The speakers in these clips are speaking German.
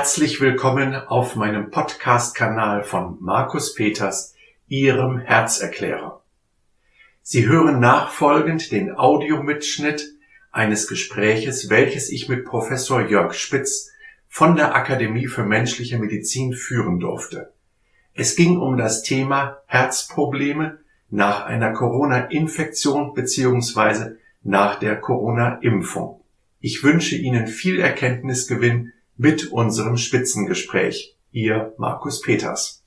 Herzlich willkommen auf meinem Podcast-Kanal von Markus Peters, Ihrem Herzerklärer. Sie hören nachfolgend den Audiomitschnitt eines Gespräches, welches ich mit Professor Jörg Spitz von der Akademie für Menschliche Medizin führen durfte. Es ging um das Thema Herzprobleme nach einer Corona-Infektion bzw. nach der Corona-Impfung. Ich wünsche Ihnen viel Erkenntnisgewinn mit unserem Spitzengespräch. Ihr Markus Peters.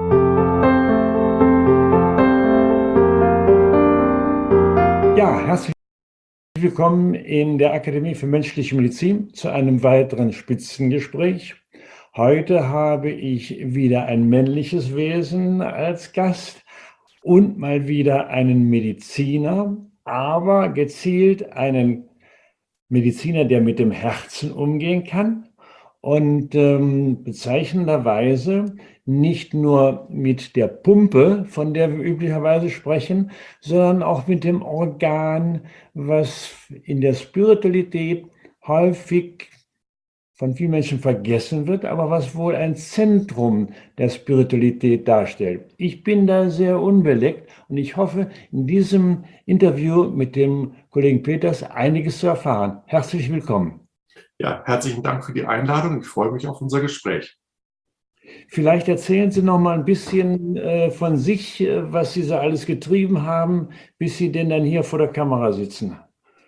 Ja, herzlich willkommen in der Akademie für Menschliche Medizin zu einem weiteren Spitzengespräch. Heute habe ich wieder ein männliches Wesen als Gast und mal wieder einen Mediziner, aber gezielt einen Mediziner, der mit dem Herzen umgehen kann. Und bezeichnenderweise nicht nur mit der Pumpe, von der wir üblicherweise sprechen, sondern auch mit dem Organ, was in der Spiritualität häufig von vielen Menschen vergessen wird, aber was wohl ein Zentrum der Spiritualität darstellt. Ich bin da sehr unbeleckt und ich hoffe, in diesem Interview mit dem Kollegen Peters einiges zu erfahren. Herzlich willkommen. Ja, herzlichen Dank für die Einladung. Ich freue mich auf unser Gespräch. Vielleicht erzählen Sie noch mal ein bisschen von sich, was Sie so alles getrieben haben, bis Sie denn dann hier vor der Kamera sitzen.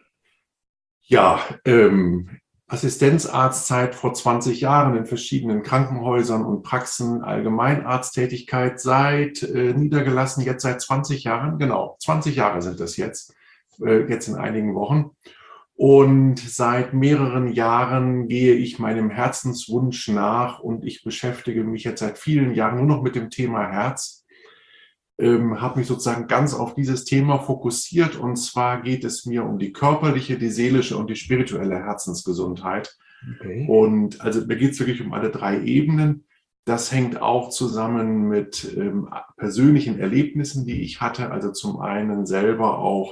Ja, Assistenzarztzeit vor 20 Jahren in verschiedenen Krankenhäusern und Praxen, Allgemeinarzttätigkeit seit niedergelassen, jetzt seit 20 Jahren, genau, 20 Jahre sind das jetzt in einigen Wochen. Und seit mehreren Jahren gehe ich meinem Herzenswunsch nach und ich beschäftige mich jetzt seit vielen Jahren nur noch mit dem Thema Herz, habe mich sozusagen ganz auf dieses Thema fokussiert, und zwar geht es mir um die körperliche, die seelische und die spirituelle Herzensgesundheit. Okay. Und also da geht es wirklich um alle drei Ebenen. Das hängt auch zusammen mit persönlichen Erlebnissen, die ich hatte, also zum einen selber auch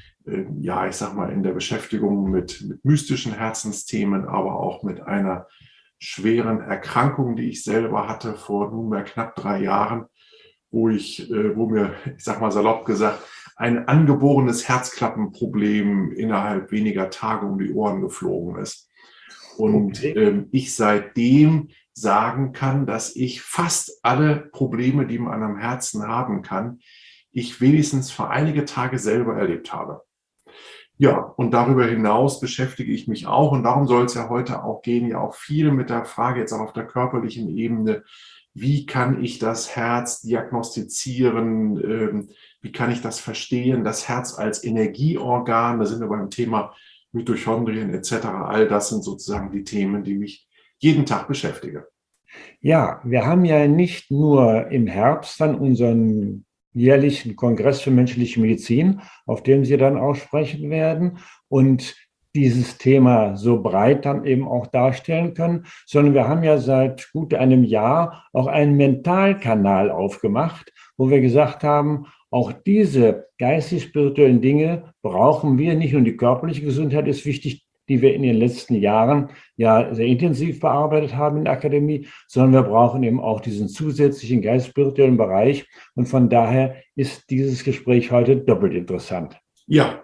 ja, ich sag mal, in der Beschäftigung mit mystischen Herzensthemen, aber auch mit einer schweren Erkrankung, die ich selber hatte vor nunmehr knapp 3 Jahren, wo mir, ich sag mal salopp gesagt, ein angeborenes Herzklappenproblem innerhalb weniger Tage um die Ohren geflogen ist. Und ich seitdem sagen kann, dass ich fast alle Probleme, die man am Herzen haben kann, ich wenigstens für einige Tage selber erlebt habe. Ja, und darüber hinaus beschäftige ich mich auch, und darum soll es ja heute auch gehen, ja auch viel mit der Frage jetzt auch auf der körperlichen Ebene, wie kann ich das Herz diagnostizieren, wie kann ich das verstehen, das Herz als Energieorgan, da sind wir beim Thema Mitochondrien etc., all das sind sozusagen die Themen, die mich jeden Tag beschäftigen. Ja, wir haben ja nicht nur im Herbst dann unseren jährlichen Kongress für menschliche Medizin, auf dem Sie dann auch sprechen werden und dieses Thema so breit dann eben auch darstellen können, sondern wir haben ja seit gut einem Jahr auch einen Mentalkanal aufgemacht, wo wir gesagt haben, auch diese geistig-spirituellen Dinge brauchen wir, nicht nur die körperliche Gesundheit ist wichtig, die wir in den letzten Jahren ja sehr intensiv bearbeitet haben in der Akademie, sondern wir brauchen eben auch diesen zusätzlichen geist-spirituellen Bereich. Und von daher ist dieses Gespräch heute doppelt interessant. Ja.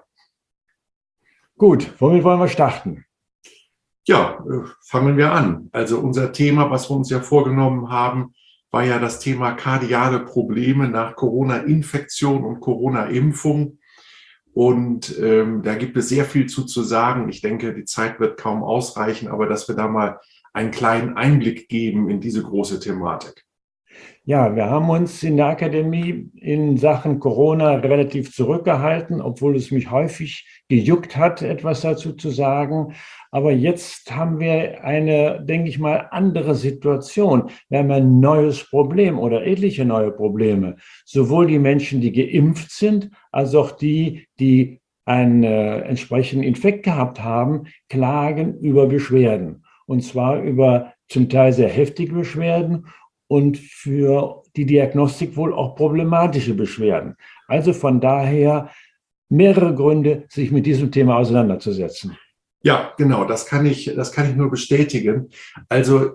Gut, womit wollen wir starten? Ja, fangen wir an. Also unser Thema, was wir uns ja vorgenommen haben, war ja das Thema kardiale Probleme nach Corona-Infektion und Corona-Impfung. Und da gibt es sehr viel zu sagen. Ich denke, die Zeit wird kaum ausreichen, aber dass wir da mal einen kleinen Einblick geben in diese große Thematik. Ja, wir haben uns in der Akademie in Sachen Corona relativ zurückgehalten, obwohl es mich häufig gejuckt hat, etwas dazu zu sagen. Aber jetzt haben wir eine, denke ich mal, andere Situation. Wir haben ein neues Problem oder etliche neue Probleme. Sowohl die Menschen, die geimpft sind, als auch die, die einen entsprechenden Infekt gehabt haben, klagen über Beschwerden. Und zwar über zum Teil sehr heftige Beschwerden und für die Diagnostik wohl auch problematische Beschwerden. Also von daher mehrere Gründe, sich mit diesem Thema auseinanderzusetzen. Ja, genau, das kann ich nur bestätigen. Also,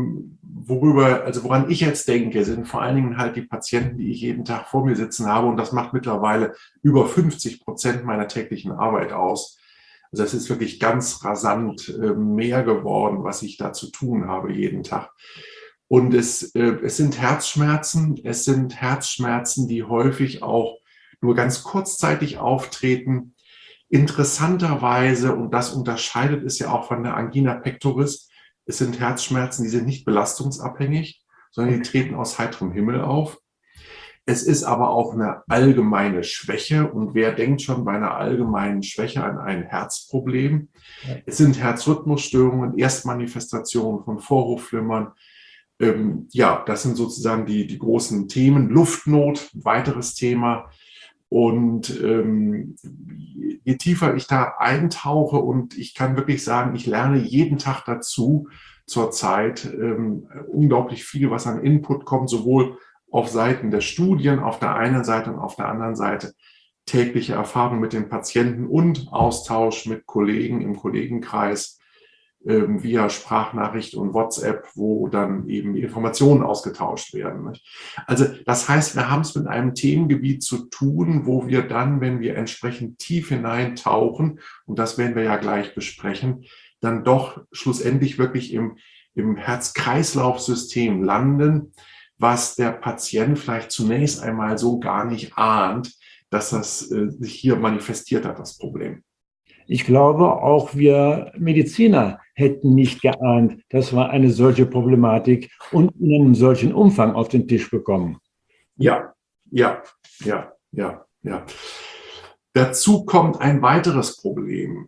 woran ich jetzt denke, sind vor allen Dingen halt die Patienten, die ich jeden Tag vor mir sitzen habe. Und das macht mittlerweile über 50% meiner täglichen Arbeit aus. Also, es ist wirklich ganz rasant mehr geworden, was ich da zu tun habe jeden Tag. Und es sind Herzschmerzen, die häufig auch nur ganz kurzzeitig auftreten. Interessanterweise, und das unterscheidet es ja auch von der Angina pectoris, es sind Herzschmerzen, die sind nicht belastungsabhängig, sondern die treten aus heiterem Himmel auf. Es ist aber auch eine allgemeine Schwäche. Und wer denkt schon bei einer allgemeinen Schwäche an ein Herzproblem? Es sind Herzrhythmusstörungen, Erstmanifestationen von Vorhofflimmern. Ja, das sind sozusagen die großen Themen. Luftnot, weiteres Thema. Und je tiefer ich da eintauche, und ich kann wirklich sagen, ich lerne jeden Tag dazu zurzeit unglaublich viel, was an Input kommt, sowohl auf Seiten der Studien auf der einen Seite und auf der anderen Seite tägliche Erfahrung mit den Patienten und Austausch mit Kollegen im Kollegenkreis via Sprachnachricht und WhatsApp, wo dann eben die Informationen ausgetauscht werden. Also das heißt, wir haben es mit einem Themengebiet zu tun, wo wir dann, wenn wir entsprechend tief hineintauchen, und das werden wir ja gleich besprechen, dann doch schlussendlich wirklich im Herz-Kreislauf-System landen, was der Patient vielleicht zunächst einmal so gar nicht ahnt, dass das sich hier manifestiert hat, das Problem. Ich glaube, auch wir Mediziner hätten nicht geahnt, dass wir eine solche Problematik und in einem solchen Umfang auf den Tisch bekommen. Ja, ja, ja, ja, ja. Dazu kommt ein weiteres Problem.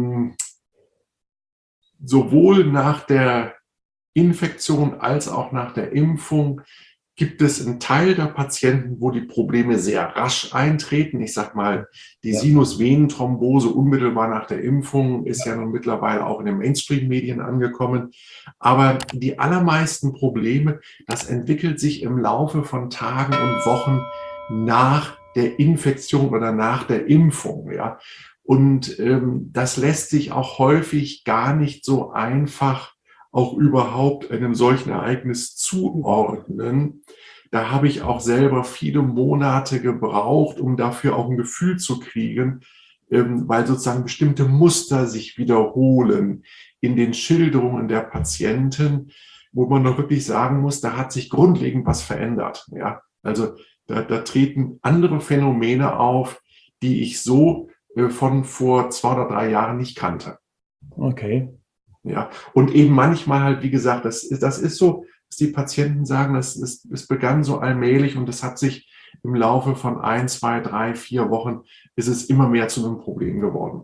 Sowohl nach der Infektion als auch nach der Impfung gibt es einen Teil der Patienten, wo die Probleme sehr rasch eintreten. Ich sage mal, die Sinusvenenthrombose unmittelbar nach der Impfung ist ja nun mittlerweile auch in den Mainstream-Medien angekommen. Aber die allermeisten Probleme, das entwickelt sich im Laufe von Tagen und Wochen nach der Infektion oder nach der Impfung. Ja. Und das lässt sich auch häufig gar nicht so einfach auch überhaupt einem solchen Ereignis zuordnen. Da habe ich auch selber viele Monate gebraucht, um dafür auch ein Gefühl zu kriegen, weil sozusagen bestimmte Muster sich wiederholen in den Schilderungen der Patienten, wo man doch wirklich sagen muss, da hat sich grundlegend was verändert. Ja? Also da treten andere Phänomene auf, die ich so von vor 2 oder 3 Jahren nicht kannte. Okay. Ja, und eben manchmal halt, wie gesagt, das ist so, dass die Patienten sagen, es begann so allmählich und es hat sich im Laufe von 1, 2, 3, 4 Wochen ist es immer mehr zu einem Problem geworden.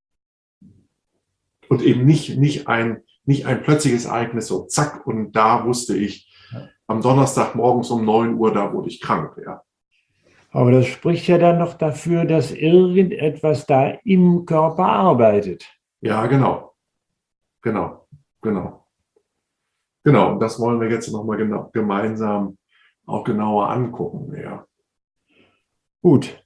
Und eben nicht ein plötzliches Ereignis, so zack, und da wusste ich, am Donnerstag morgens um 9 Uhr, da wurde ich krank. Ja. Aber das spricht ja dann noch dafür, dass irgendetwas da im Körper arbeitet. Ja, genau. Genau. Und das wollen wir jetzt nochmal gemeinsam auch genauer angucken. Ja. Gut.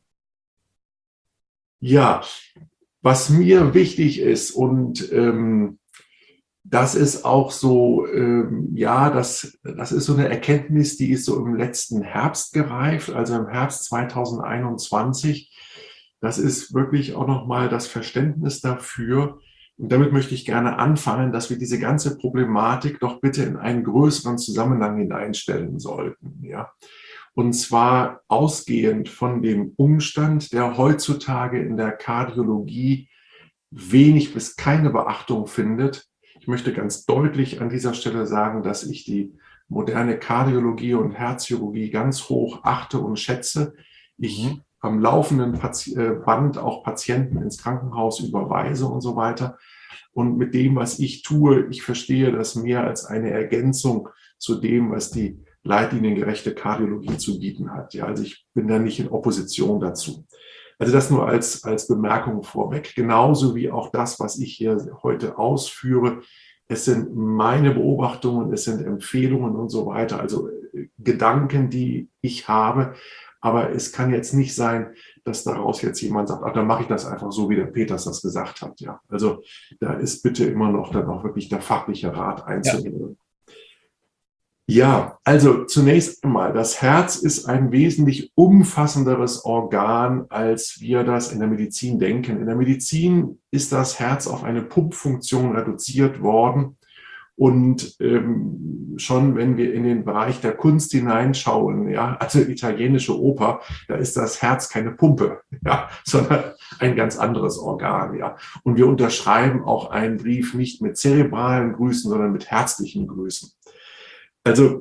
Ja, was mir wichtig ist, und das ist auch so, ja, das ist so eine Erkenntnis, die ist so im letzten Herbst gereift, also im Herbst 2021. Das ist wirklich auch nochmal das Verständnis dafür. Und damit möchte ich gerne anfangen, dass wir diese ganze Problematik doch bitte in einen größeren Zusammenhang hineinstellen sollten. Ja. Und zwar ausgehend von dem Umstand, der heutzutage in der Kardiologie wenig bis keine Beachtung findet. Ich möchte ganz deutlich an dieser Stelle sagen, dass ich die moderne Kardiologie und Herzchirurgie ganz hoch achte und schätze. Ich am laufenden Band auch Patienten ins Krankenhaus überweise und so weiter. Und mit dem, was ich tue, ich verstehe das mehr als eine Ergänzung zu dem, was die leitliniengerechte Kardiologie zu bieten hat. Ja, also ich bin da nicht in Opposition dazu. Also das nur als Bemerkung vorweg. Genauso wie auch das, was ich hier heute ausführe. Es sind meine Beobachtungen, es sind Empfehlungen und so weiter, also Gedanken, die ich habe. Aber es kann jetzt nicht sein, dass daraus jetzt jemand sagt, ach, dann mache ich das einfach so, wie der Peters das gesagt hat. Ja, also da ist bitte immer noch dann auch wirklich der fachliche Rat einzunehmen. Ja, also zunächst einmal, das Herz ist ein wesentlich umfassenderes Organ, als wir das in der Medizin denken. In der Medizin ist das Herz auf eine Pumpfunktion reduziert worden. Und schon wenn wir in den Bereich der Kunst hineinschauen, ja, also italienische Oper, da ist das Herz keine Pumpe, ja, sondern ein ganz anderes Organ. Ja. Und wir unterschreiben auch einen Brief nicht mit zerebralen Grüßen, sondern mit herzlichen Grüßen. Also,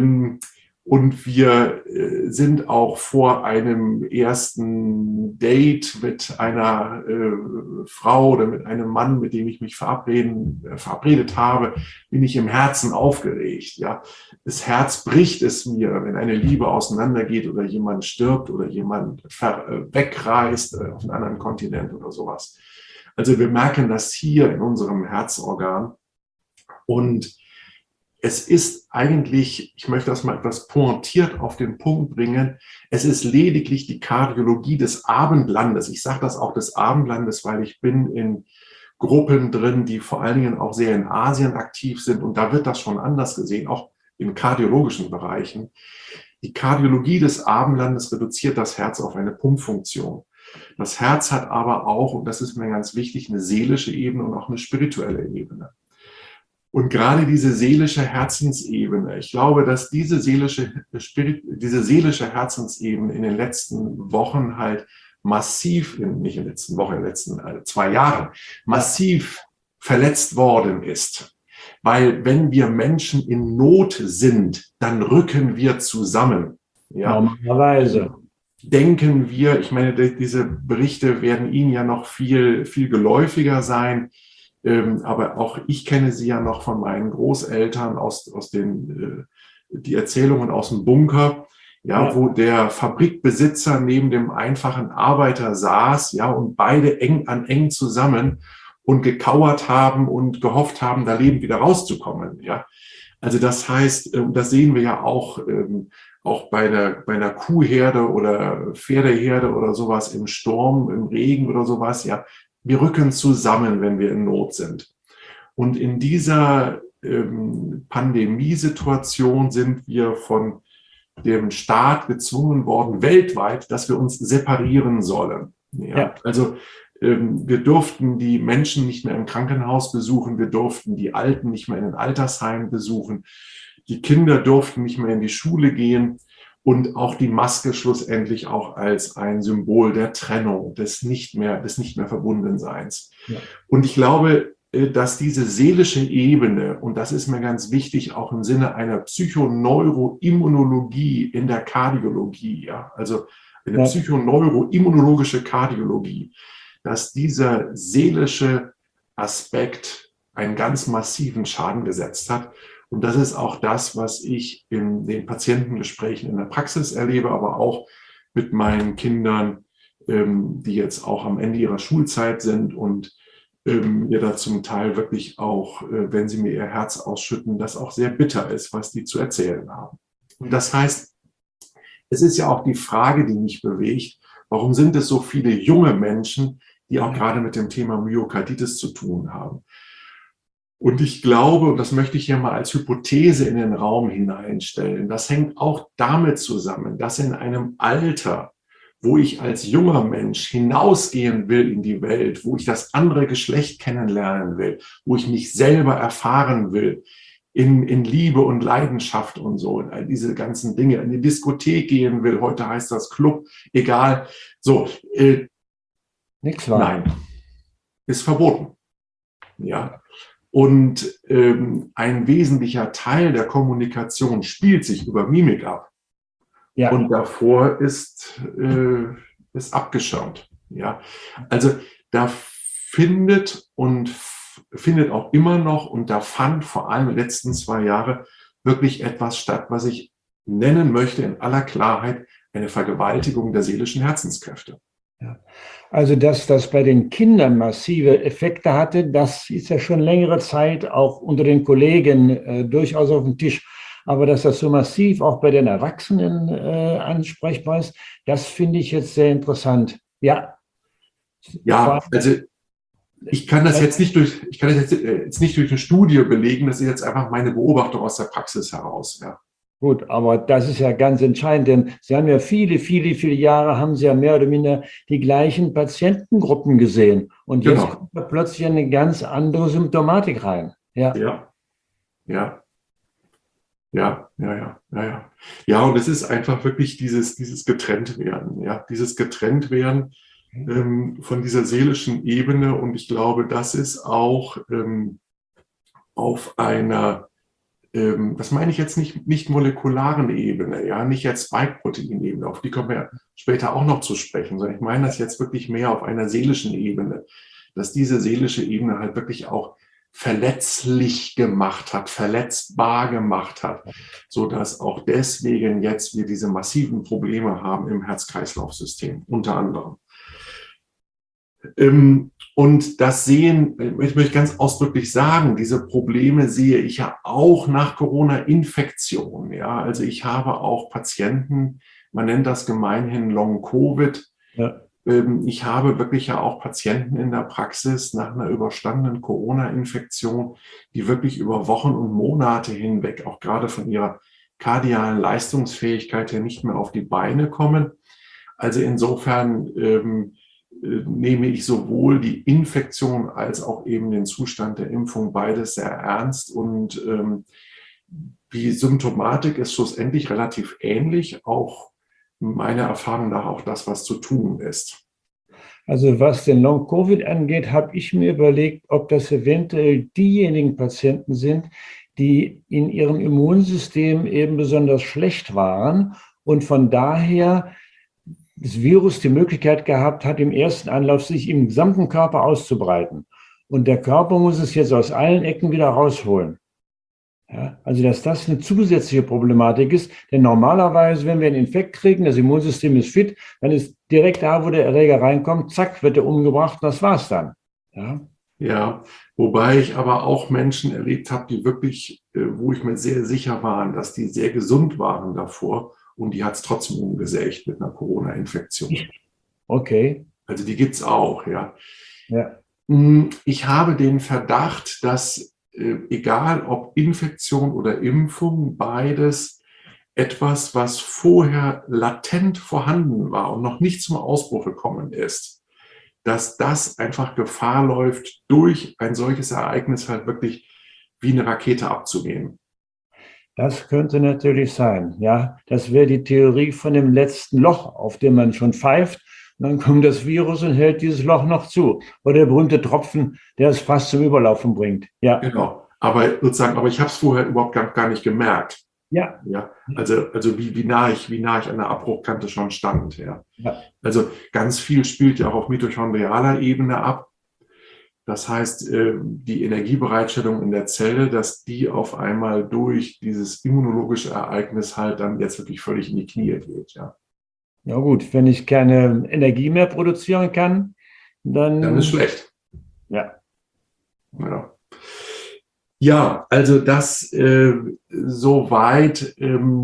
und wir sind auch vor einem ersten Date mit einer Frau oder mit einem Mann, mit dem ich mich verabredet habe, bin ich im Herzen aufgeregt. Ja, das Herz bricht es mir, wenn eine Liebe auseinandergeht oder jemand stirbt oder jemand wegreist auf einen anderen Kontinent oder sowas. Also wir merken das hier in unserem Herzorgan. Und es ist eigentlich, ich möchte das mal etwas pointiert auf den Punkt bringen, es ist lediglich die Kardiologie des Abendlandes. Ich sage das auch des Abendlandes, weil ich bin in Gruppen drin, die vor allen Dingen auch sehr in Asien aktiv sind. Und da wird das schon anders gesehen, auch in kardiologischen Bereichen. Die Kardiologie des Abendlandes reduziert das Herz auf eine Pumpfunktion. Das Herz hat aber auch, und das ist mir ganz wichtig, eine seelische Ebene und auch eine spirituelle Ebene. Und gerade diese seelische Herzensebene, ich glaube, dass diese seelische Herzensebene in den letzten Wochen halt massiv, nicht in den letzten Wochen, in den letzten 2 Jahren, massiv verletzt worden ist. Weil wenn wir Menschen in Not sind, dann rücken wir zusammen. Ja? Normalerweise. Denken wir, ich meine, diese Berichte werden Ihnen ja noch viel, viel geläufiger sein. Aber auch ich kenne sie ja noch von meinen Großeltern aus die Erzählungen aus dem Bunker, ja, wo der Fabrikbesitzer neben dem einfachen Arbeiter saß, ja, und beide eng zusammen und gekauert haben und gehofft haben, da lebend wieder rauszukommen, ja. Also das heißt, das sehen wir ja auch bei einer Kuhherde oder Pferdeherde oder sowas im Sturm, im Regen oder sowas, ja. Wir rücken zusammen, wenn wir in Not sind. Und in dieser Pandemiesituation sind wir von dem Staat gezwungen worden, weltweit, dass wir uns separieren sollen. Ja. Also wir durften die Menschen nicht mehr im Krankenhaus besuchen, wir durften die Alten nicht mehr in den Altersheimen besuchen, die Kinder durften nicht mehr in die Schule gehen. Und auch die Maske schlussendlich auch als ein Symbol der Trennung, des nicht mehr Verbundenseins. Ja. Und ich glaube, dass diese seelische Ebene, und das ist mir ganz wichtig, auch im Sinne einer Psychoneuroimmunologie in der Kardiologie, ja, also eine psychoneuroimmunologische Kardiologie, dass dieser seelische Aspekt einen ganz massiven Schaden gesetzt hat. Und das ist auch das, was ich in den Patientengesprächen in der Praxis erlebe, aber auch mit meinen Kindern, die jetzt auch am Ende ihrer Schulzeit sind und mir da zum Teil wirklich auch, wenn sie mir ihr Herz ausschütten, das auch sehr bitter ist, was die zu erzählen haben. Und das heißt, es ist ja auch die Frage, die mich bewegt, warum sind es so viele junge Menschen, die auch gerade mit dem Thema Myokarditis zu tun haben? Und ich glaube, und das möchte ich hier mal als Hypothese in den Raum hineinstellen, das hängt auch damit zusammen, dass in einem Alter, wo ich als junger Mensch hinausgehen will in die Welt, wo ich das andere Geschlecht kennenlernen will, wo ich mich selber erfahren will, in Liebe und Leidenschaft und so, diese ganzen Dinge, in die Diskothek gehen will, heute heißt das Club, egal, so. Nichts war. Nein, ist verboten. Ja. Und ein wesentlicher Teil der Kommunikation spielt sich über Mimik ab. Ja. Und davor ist abgeschirmt. Ja. Also da findet auch immer noch, und da fand vor allem in den letzten 2 Jahren wirklich etwas statt, was ich nennen möchte in aller Klarheit, eine Vergewaltigung der seelischen Herzenskräfte. Ja. Also, dass das bei den Kindern massive Effekte hatte, das ist ja schon längere Zeit auch unter den Kollegen durchaus auf dem Tisch. aber dass das so massiv auch bei den Erwachsenen ansprechbar ist, das finde ich jetzt sehr interessant. Ja, Ja, also ich kann das jetzt nicht durch eine Studie belegen, das ist jetzt einfach meine Beobachtung aus der Praxis heraus. Ja. gut, aber das ist ja ganz entscheidend, denn Sie haben ja viele Jahre, haben Sie ja mehr oder minder die gleichen Patientengruppen gesehen. Und jetzt Genau. kommt da plötzlich eine ganz andere Symptomatik rein. Ja, Ja, ja, ja. Ja, und es ist einfach wirklich dieses Getrenntwerden, ja, dieses Getrenntwerden von dieser seelischen Ebene. Und ich glaube, das ist auch auf einer, das meine ich jetzt nicht molekularen Ebene, ja, nicht jetzt Spike-Protein-Ebene, auf die kommen wir später auch noch zu sprechen, sondern ich meine das jetzt wirklich mehr auf einer seelischen Ebene, dass diese seelische Ebene halt wirklich auch verletzlich gemacht hat, verletzbar gemacht hat, so dass auch deswegen jetzt wir diese massiven Probleme haben im Herz-Kreislauf-System, unter anderem. Und das sehen, ich möchte ganz ausdrücklich sagen, diese Probleme sehe ich ja auch nach Corona-Infektion. Ja, also ich habe auch Patienten, man nennt das gemeinhin Long-Covid. ja. Ich habe wirklich ja auch Patienten in der Praxis nach einer überstandenen Corona-Infektion, die wirklich über Wochen und Monate hinweg, auch gerade von ihrer kardialen Leistungsfähigkeit her, nicht mehr auf die Beine kommen. Also insofern nehme ich sowohl die Infektion als auch eben den Zustand der Impfung beides sehr ernst. Und die Symptomatik ist schlussendlich relativ ähnlich, auch meiner Erfahrung nach auch das, was zu tun ist. Also was den Long-Covid angeht, habe ich mir überlegt, ob das eventuell diejenigen Patienten sind, die in ihrem Immunsystem eben besonders schlecht waren und von daher das Virus die Möglichkeit gehabt hat, im ersten Anlauf sich im gesamten Körper auszubreiten. Und der Körper muss es jetzt aus allen Ecken wieder rausholen. Ja, also dass das eine zusätzliche Problematik ist, denn normalerweise, wenn wir einen Infekt kriegen, das Immunsystem ist fit, dann ist direkt da, wo der Erreger reinkommt, zack, wird er umgebracht und das war's dann. Ja, ja, wobei ich aber auch Menschen erlebt habe, die wirklich, wo ich mir sehr sicher war, dass die sehr gesund waren davor und die hat es trotzdem umgesägt mit einer Corona-Infektion. okay. Also die gibt es auch, ja. Ja. Ich habe den Verdacht, dass egal ob Infektion oder Impfung, beides etwas, was vorher latent vorhanden war und noch nicht zum Ausbruch gekommen ist, dass das einfach Gefahr läuft, durch ein solches Ereignis halt wirklich wie eine Rakete abzugehen. Das könnte natürlich sein. Ja, das wäre die Theorie von dem letzten Loch, auf dem man schon pfeift. Und dann kommt das Virus und hält dieses Loch noch zu. Oder der berühmte Tropfen, der es fast zum Überlaufen bringt. Ja. Genau. Aber ich habe es vorher überhaupt gar nicht gemerkt. Ja. Ja. Also wie nah ich an der Abbruchkante schon stand. Ja. Ja. Also ganz viel spielt ja auch auf mitochondrialer Ebene ab. Das heißt, die Energiebereitstellung in der Zelle, dass die auf einmal durch dieses immunologische Ereignis halt dann jetzt wirklich völlig in die Knie geht. Ja, Ja gut, wenn ich keine Energie mehr produzieren kann, dann ist schlecht. Ja. Ja, ja, also das soweit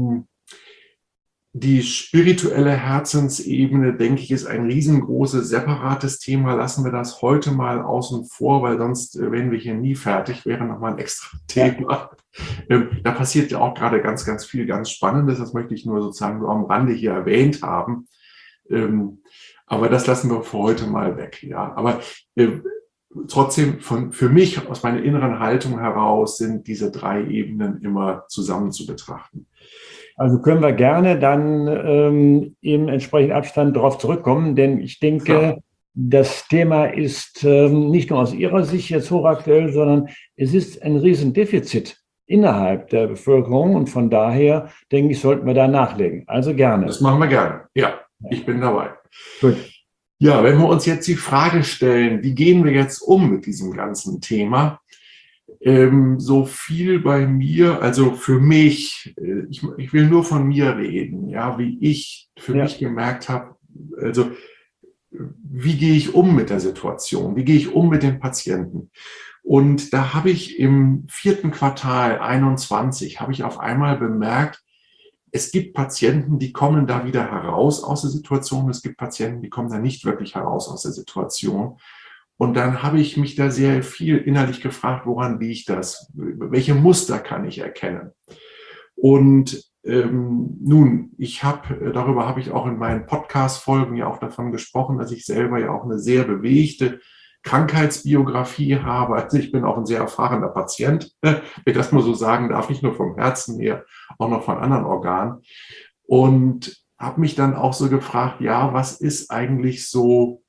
die spirituelle Herzensebene, denke ich, ist ein riesengroßes, separates Thema. Lassen wir das heute mal außen vor, weil sonst wären wir hier nie fertig, wäre nochmal ein extra Thema. Ja. Da passiert ja auch gerade ganz viel ganz Spannendes. Das möchte ich nur sozusagen nur am Rande hier erwähnt haben. Aber das lassen wir für heute mal weg. Ja, aber trotzdem für mich aus meiner inneren Haltung heraus sind diese drei Ebenen immer zusammen zu betrachten. Also können wir gerne dann im entsprechenden Abstand darauf zurückkommen, denn ich denke, ja, das Thema ist nicht nur aus Ihrer Sicht jetzt hochaktuell, sondern es ist ein Riesendefizit innerhalb der Bevölkerung und von daher, denke ich, sollten wir da nachlegen. Also gerne. Das machen wir gerne. Ja, ich bin dabei. Gut. Ja, wenn wir uns jetzt die Frage stellen, wie gehen wir jetzt um mit diesem ganzen Thema? So viel bei mir, also für mich, ich will nur von mir reden, ja, wie ich für mich gemerkt habe, also wie gehe ich um mit der Situation, wie gehe ich um mit den Patienten? Und da habe ich im 4. Quartal 21 habe ich auf einmal bemerkt, es gibt Patienten, die kommen da wieder heraus aus der Situation. Es gibt Patienten, die kommen da nicht wirklich heraus aus der Situation. Und dann habe ich mich da sehr viel innerlich gefragt, woran liegt das? Welche Muster kann ich erkennen? Und nun, darüber habe ich auch in meinen Podcast-Folgen ja auch davon gesprochen, dass ich selber ja auch eine sehr bewegte Krankheitsbiografie habe. Also ich bin auch ein sehr erfahrener Patient, wenn ich das mal so sagen darf, nicht nur vom Herzen her, auch noch von anderen Organen. Und habe mich dann auch so gefragt, ja, was ist eigentlich so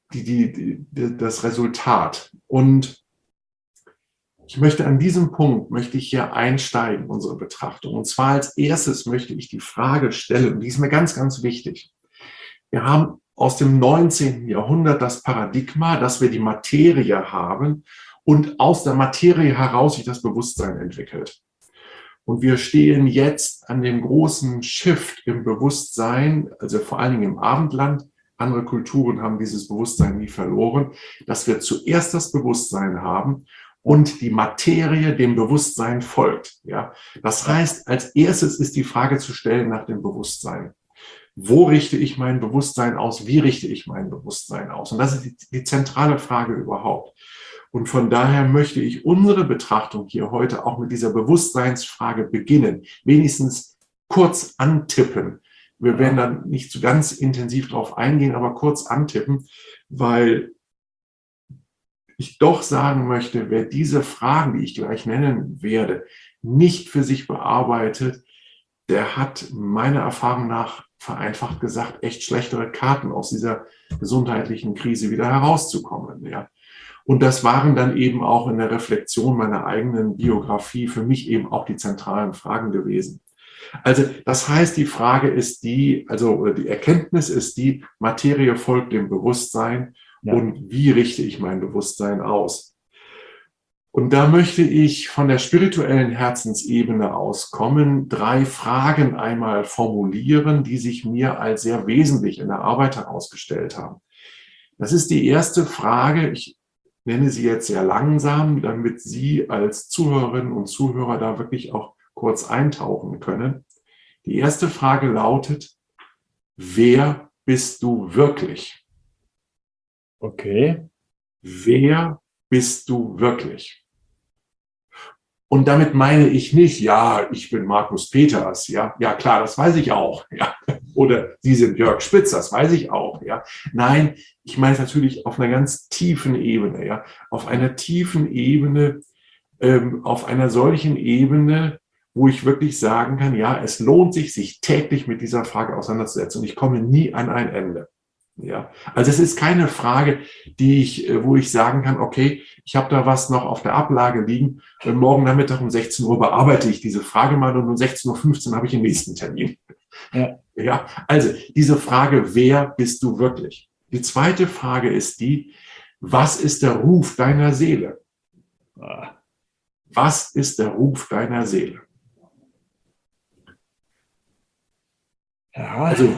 das Resultat? Und ich möchte an diesem Punkt, möchte ich hier einsteigen, unsere Betrachtung. Und zwar als erstes möchte ich die Frage stellen, und die ist mir ganz, ganz wichtig. Wir haben aus dem 19. Jahrhundert das Paradigma, dass wir die Materie haben und aus der Materie heraus sich das Bewusstsein entwickelt. Und wir stehen jetzt an dem großen Shift im Bewusstsein, also vor allen Dingen im Abendland. Andere Kulturen haben dieses Bewusstsein nie verloren, dass wir zuerst das Bewusstsein haben und die Materie dem Bewusstsein folgt. Ja, das heißt, als erstes ist die Frage zu stellen nach dem Bewusstsein. Wo richte ich mein Bewusstsein aus? Wie richte ich mein Bewusstsein aus? Und das ist die zentrale Frage überhaupt. Und von daher möchte ich unsere Betrachtung hier heute auch mit dieser Bewusstseinsfrage beginnen, wenigstens kurz antippen. Wir werden dann nicht so ganz intensiv darauf eingehen, aber kurz antippen, weil ich doch sagen möchte, wer diese Fragen, die ich gleich nennen werde, nicht für sich bearbeitet, der hat meiner Erfahrung nach, vereinfacht gesagt, echt schlechtere Karten, aus dieser gesundheitlichen Krise wieder herauszukommen. Ja. Und das waren dann eben auch in der Reflexion meiner eigenen Biografie für mich eben auch die zentralen Fragen gewesen. Also das heißt, die Frage ist die, also die Erkenntnis ist die, Materie folgt dem Bewusstsein. Ja. Und wie richte ich mein Bewusstsein aus? Und da möchte ich von der spirituellen Herzensebene auskommen, 3 Fragen einmal formulieren, die sich mir als sehr wesentlich in der Arbeit herausgestellt haben. Das ist die erste Frage, ich nenne sie jetzt sehr langsam, damit Sie als Zuhörerinnen und Zuhörer da wirklich auch kurz eintauchen können. Die erste Frage lautet, wer bist du wirklich? Okay. Wer bist du wirklich? Und damit meine ich nicht, ja, ich bin Markus Peters, ja, ja klar, das weiß ich auch, ja, oder Sie sind Jörg Spitz, das weiß ich auch, ja. Nein, ich meine es natürlich auf einer ganz tiefen Ebene, ja, auf einer tiefen Ebene, auf einer solchen Ebene, wo ich wirklich sagen kann, ja, es lohnt sich, sich täglich mit dieser Frage auseinanderzusetzen und ich komme nie an ein Ende. Ja, also es ist keine Frage, wo ich sagen kann, okay, ich habe da was noch auf der Ablage liegen. Morgen Nachmittag um 16 Uhr bearbeite ich diese Frage mal und um 16:15 Uhr habe ich den nächsten Termin. Ja. Ja, also diese Frage, wer bist du wirklich? Die zweite Frage ist die, was ist der Ruf deiner Seele? Was ist der Ruf deiner Seele? Ja. Also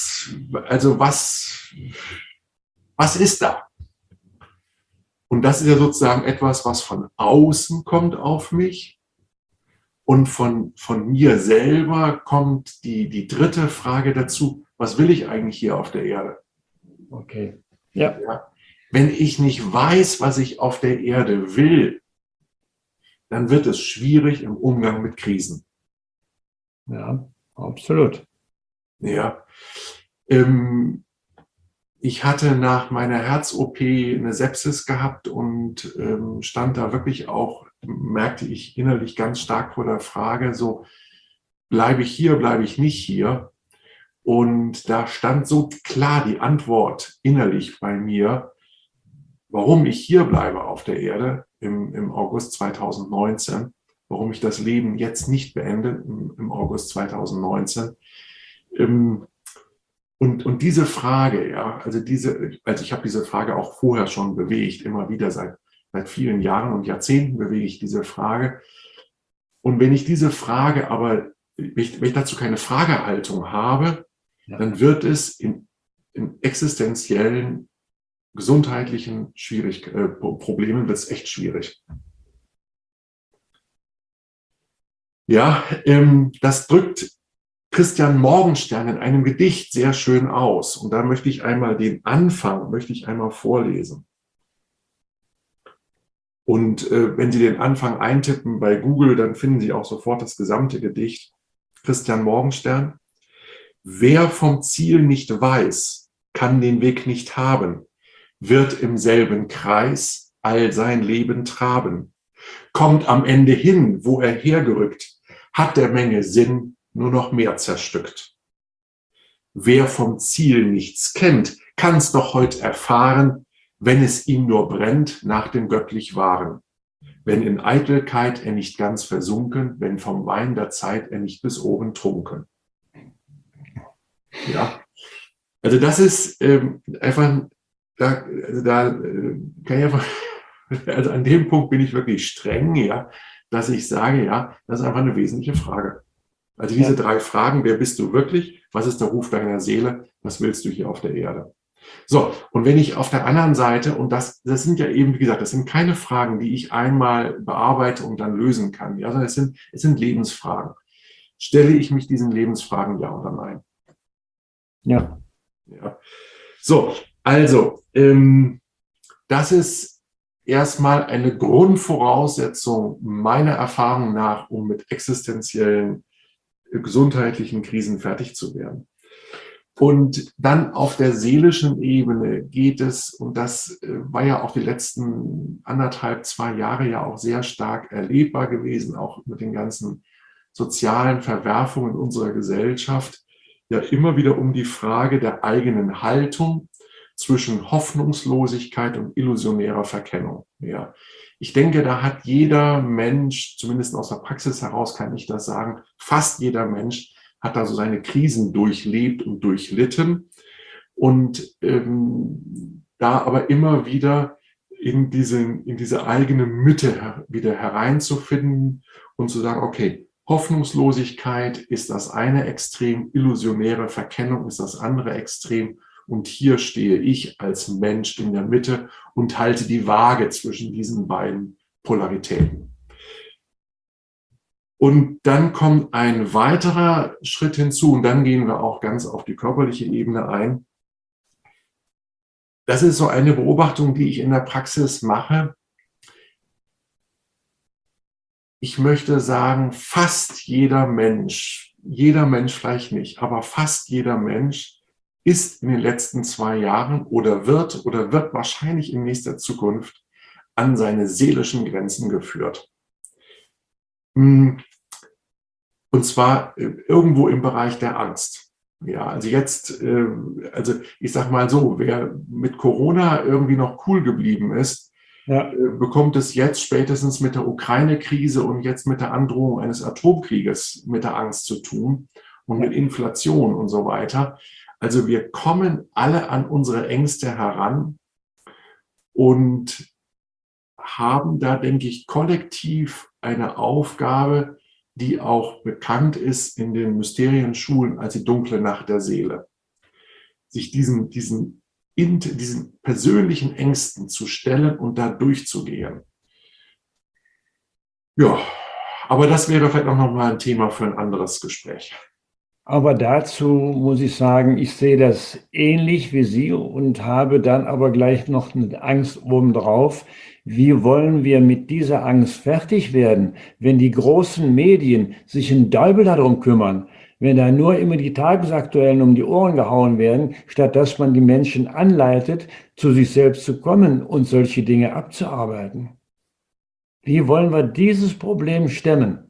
was ist da? Und das ist ja sozusagen etwas, was von außen kommt auf mich. Und von mir selber kommt die dritte Frage dazu, was will ich eigentlich hier auf der Erde? Okay. Ja. Ja. Wenn ich nicht weiß, was ich auf der Erde will, dann wird es schwierig im Umgang mit Krisen. Ja, absolut. Ja. Ich hatte nach meiner Herz-OP eine Sepsis gehabt und stand da wirklich auch, merkte ich innerlich ganz stark vor der Frage, so, bleibe ich hier, bleibe ich nicht hier? Und da stand so klar die Antwort innerlich bei mir, warum ich hier bleibe auf der Erde im August 2019, warum ich das Leben jetzt nicht beende im August 2019. Und diese Frage, ja, also ich habe diese Frage auch vorher schon bewegt, immer wieder seit vielen Jahren und Jahrzehnten bewege ich diese Frage. Und wenn ich diese Frage aber, wenn ich dazu keine Fragehaltung habe, dann wird es in existenziellen gesundheitlichen Problemen wird es echt schwierig. Ja, das drückt Christian Morgenstern in einem Gedicht sehr schön aus. Und da möchte ich einmal den Anfang, vorlesen. Und wenn Sie den Anfang eintippen bei Google, dann finden Sie auch sofort das gesamte Gedicht. Christian Morgenstern. Wer vom Ziel nicht weiß, kann den Weg nicht haben, wird im selben Kreis all sein Leben traben, kommt am Ende hin, wo er hergerückt, hat der Menge Sinn nur noch mehr zerstückt. Wer vom Ziel nichts kennt, kann's doch heut erfahren, wenn es ihm nur brennt nach dem göttlich Wahren. Wenn in Eitelkeit er nicht ganz versunken, wenn vom Wein der Zeit er nicht bis oben trunken. Ja, also das ist einfach, kann ich einfach, also an dem Punkt bin ich wirklich streng, ja, dass ich sage, ja, das ist einfach eine wesentliche Frage. Also diese 3 Fragen: Wer bist du wirklich? Was ist der Ruf deiner Seele? Was willst du hier auf der Erde? So, und wenn ich auf der anderen Seite, und das sind ja eben, wie gesagt, das sind keine Fragen, die ich einmal bearbeite und dann lösen kann, ja, sondern es sind Lebensfragen. Stelle ich mich diesen Lebensfragen, ja oder nein? Ja. Ja. So, also, das ist erstmal eine Grundvoraussetzung meiner Erfahrung nach, um mit existenziellen gesundheitlichen Krisen fertig zu werden. Und dann auf der seelischen Ebene geht es, und das war ja auch die letzten 1,5, 2 Jahre ja auch sehr stark erlebbar gewesen, auch mit den ganzen sozialen Verwerfungen unserer Gesellschaft, ja immer wieder um die Frage der eigenen Haltung zwischen Hoffnungslosigkeit und illusionärer Verkennung. Ja. Ich denke, da hat jeder Mensch, zumindest aus der Praxis heraus kann ich das sagen, fast jeder Mensch hat da so seine Krisen durchlebt und durchlitten und da aber immer wieder in diese eigene Mitte wieder hereinzufinden und zu sagen, okay, Hoffnungslosigkeit ist das eine Extrem, illusionäre Verkennung ist das andere Extrem, und hier stehe ich als Mensch in der Mitte und halte die Waage zwischen diesen beiden Polaritäten. Und dann kommt ein weiterer Schritt hinzu, und dann gehen wir auch ganz auf die körperliche Ebene ein. Das ist so eine Beobachtung, die ich in der Praxis mache. Ich möchte sagen, fast jeder Mensch vielleicht nicht, aber fast jeder Mensch ist in den letzten 2 Jahren oder wird wahrscheinlich in nächster Zukunft an seine seelischen Grenzen geführt. Und zwar irgendwo im Bereich der Angst. Ja, also jetzt, also ich sag mal so, wer mit Corona irgendwie noch cool geblieben ist, bekommt es jetzt spätestens mit der Ukraine-Krise und jetzt mit der Androhung eines Atomkrieges mit der Angst zu tun und mit Inflation und so weiter. Also wir kommen alle an unsere Ängste heran und haben da, denke ich, kollektiv eine Aufgabe, die auch bekannt ist in den Mysterienschulen als die dunkle Nacht der Seele. Sich diesen persönlichen Ängsten zu stellen und da durchzugehen. Ja, aber das wäre vielleicht auch nochmal ein Thema für ein anderes Gespräch. Aber dazu muss ich sagen, ich sehe das ähnlich wie Sie und habe dann aber gleich noch eine Angst obendrauf. Wie wollen wir mit dieser Angst fertig werden, wenn die großen Medien sich einen Deibel darum kümmern, wenn da nur immer die Tagesaktuellen um die Ohren gehauen werden, statt dass man die Menschen anleitet, zu sich selbst zu kommen und solche Dinge abzuarbeiten? Wie wollen wir dieses Problem stemmen?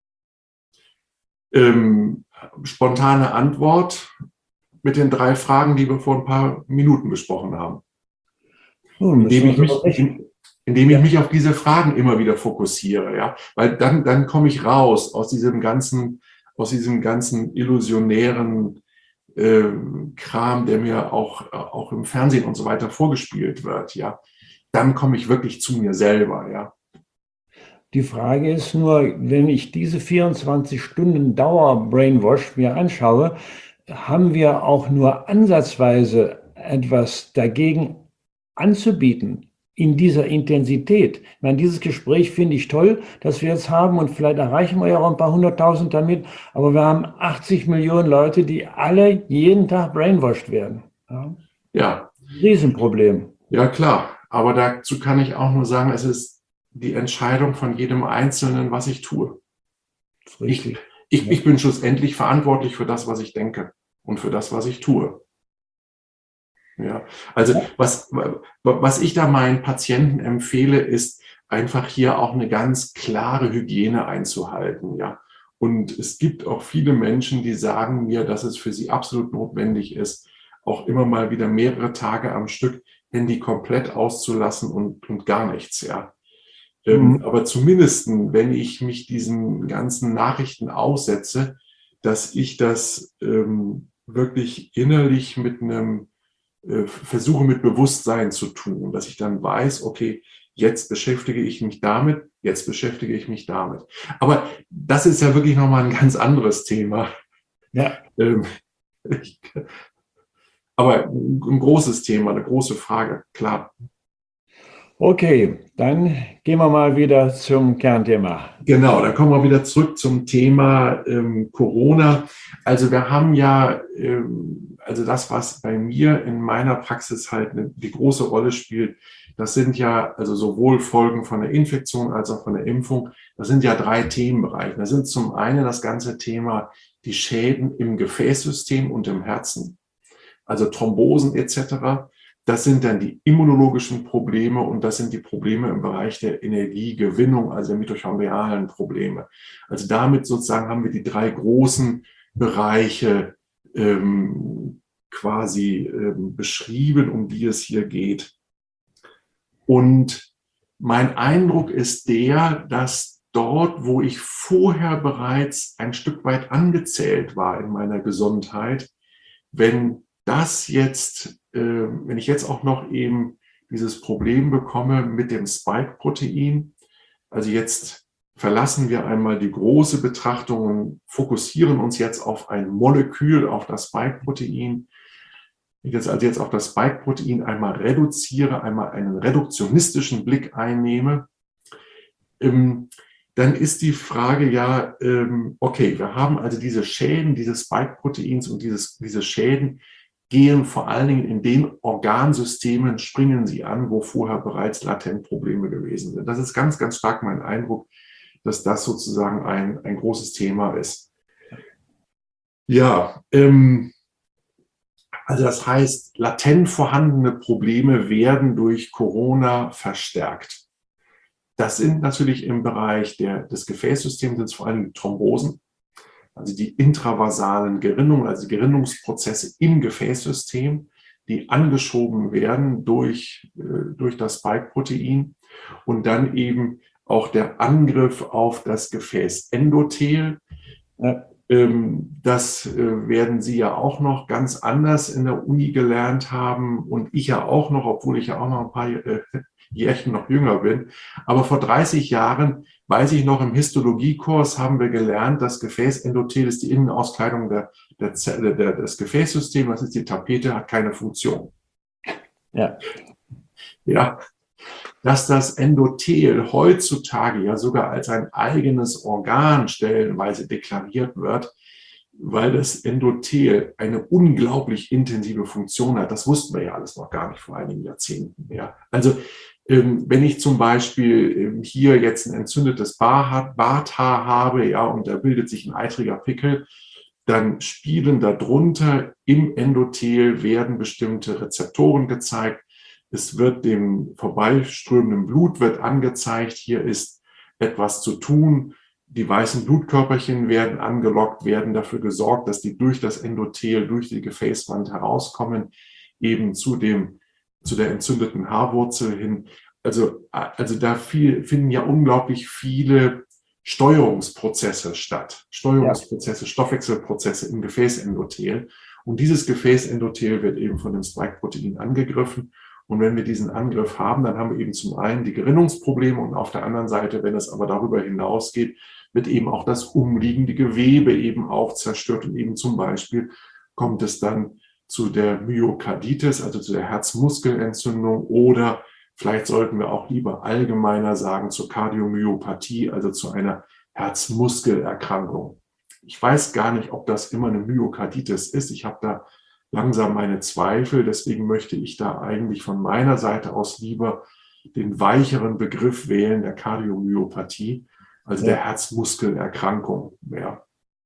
Spontane Antwort mit den 3 Fragen, die wir vor ein paar Minuten besprochen haben. Indem ich mich auf diese Fragen immer wieder fokussiere, ja, weil dann komme ich raus aus diesem ganzen illusionären Kram, der mir auch im Fernsehen und so weiter vorgespielt wird, ja. Dann komme ich wirklich zu mir selber, ja. Die Frage ist nur, wenn ich diese 24 Stunden Dauer-Brainwash mir anschaue, haben wir auch nur ansatzweise etwas dagegen anzubieten in dieser Intensität. Ich meine, dieses Gespräch finde ich toll, dass wir jetzt haben und vielleicht erreichen wir ja auch ein paar hunderttausend damit, aber wir haben 80 Millionen Leute, die alle jeden Tag brainwashed werden. Ja. Ja, Riesenproblem. ja klar. Aber dazu kann ich auch nur sagen, es ist die Entscheidung von jedem Einzelnen, was ich tue. Das ist richtig. Ich bin schlussendlich verantwortlich für das, was ich denke und für das, was ich tue. Ja, also was ich da meinen Patienten empfehle, ist einfach hier auch eine ganz klare Hygiene einzuhalten. Ja, und es gibt auch viele Menschen, die sagen mir, dass es für sie absolut notwendig ist, auch immer mal wieder mehrere Tage am Stück Handy komplett auszulassen und gar nichts. Ja. Aber zumindest, wenn ich mich diesen ganzen Nachrichten aussetze, dass ich das wirklich innerlich mit einem versuche mit Bewusstsein zu tun, dass ich dann weiß, okay, jetzt beschäftige ich mich damit, jetzt beschäftige ich mich damit. Aber das ist ja wirklich nochmal ein ganz anderes Thema. Ja. Aber ein großes Thema, eine große Frage, klar. Okay, dann gehen wir mal wieder zum Kernthema. Genau, dann kommen wir wieder zurück zum Thema Corona. Also wir haben ja, also das, was bei mir in meiner Praxis halt die große Rolle spielt, das sind ja also sowohl Folgen von der Infektion als auch von der Impfung. Das sind ja 3 Themenbereiche. Das sind zum einen das ganze Thema die Schäden im Gefäßsystem und im Herzen, also Thrombosen etc. Das sind dann die immunologischen Probleme und das sind die Probleme im Bereich der Energiegewinnung, also der mitochondrialen Probleme. Also damit sozusagen haben wir die 3 großen Bereiche quasi beschrieben, um die es hier geht. Und mein Eindruck ist der, dass dort, wo ich vorher bereits ein Stück weit angezählt war in meiner Gesundheit, wenn ich jetzt auch noch eben dieses Problem bekomme mit dem Spike-Protein, also jetzt verlassen wir einmal die große Betrachtung und fokussieren uns jetzt auf ein Molekül, auf das Spike-Protein. Wenn ich jetzt auf das Spike-Protein einmal reduziere, einmal einen reduktionistischen Blick einnehme, dann ist die Frage ja, okay, wir haben also diese Schäden dieses Spike-Proteins und diese Schäden gehen vor allen Dingen in den Organsystemen, springen sie an, wo vorher bereits latent Probleme gewesen sind. Das ist ganz, ganz stark mein Eindruck, dass das sozusagen ein großes Thema ist. Ja, also das heißt, latent vorhandene Probleme werden durch Corona verstärkt. Das sind natürlich im Bereich des Gefäßsystems, sind es vor allem Thrombosen, also die intravasalen Gerinnungen, also die Gerinnungsprozesse im Gefäßsystem, die angeschoben werden durch das Spike-Protein und dann eben auch der Angriff auf das Gefäßendothel. Das werden Sie ja auch noch ganz anders in der Uni gelernt haben und ich ja auch noch, obwohl ich ja auch noch ein paar Jährchen noch jünger bin. Aber vor 30 Jahren, weiß ich noch, im Histologiekurs haben wir gelernt, das Gefäßendothel ist die Innenauskleidung des Gefäßsystems, das ist die Tapete, hat keine Funktion. Ja. Ja, dass das Endothel heutzutage ja sogar als ein eigenes Organ stellenweise deklariert wird, weil das Endothel eine unglaublich intensive Funktion hat. Das wussten wir ja alles noch gar nicht vor einigen Jahrzehnten. Ja. Also wenn ich zum Beispiel hier jetzt ein entzündetes Barthaar habe, ja, und da bildet sich ein eitriger Pickel, dann spielen darunter im Endothel werden bestimmte Rezeptoren gezeigt. Es wird dem vorbeiströmenden Blut wird angezeigt, hier ist etwas zu tun. Die weißen Blutkörperchen werden angelockt, werden dafür gesorgt, dass die durch das Endothel, durch die Gefäßwand herauskommen, eben zu der entzündeten Haarwurzel hin. Also da finden ja unglaublich viele Steuerungsprozesse statt. Steuerungsprozesse, Stoffwechselprozesse im Gefäßendothel. Und dieses Gefäßendothel wird eben von dem Spike-Protein angegriffen. Und wenn wir diesen Angriff haben, dann haben wir eben zum einen die Gerinnungsprobleme und auf der anderen Seite, wenn es aber darüber hinausgeht, wird eben auch das umliegende Gewebe eben auch zerstört und eben zum Beispiel kommt es dann zu der Myokarditis, also zu der Herzmuskelentzündung, oder vielleicht sollten wir auch lieber allgemeiner sagen zur Kardiomyopathie, also zu einer Herzmuskelerkrankung. Ich weiß gar nicht, ob das immer eine Myokarditis ist. Ich habe da langsam meine Zweifel. Deswegen möchte ich da eigentlich von meiner Seite aus lieber den weicheren Begriff wählen, der Kardiomyopathie, also der Herzmuskelerkrankung. Ja.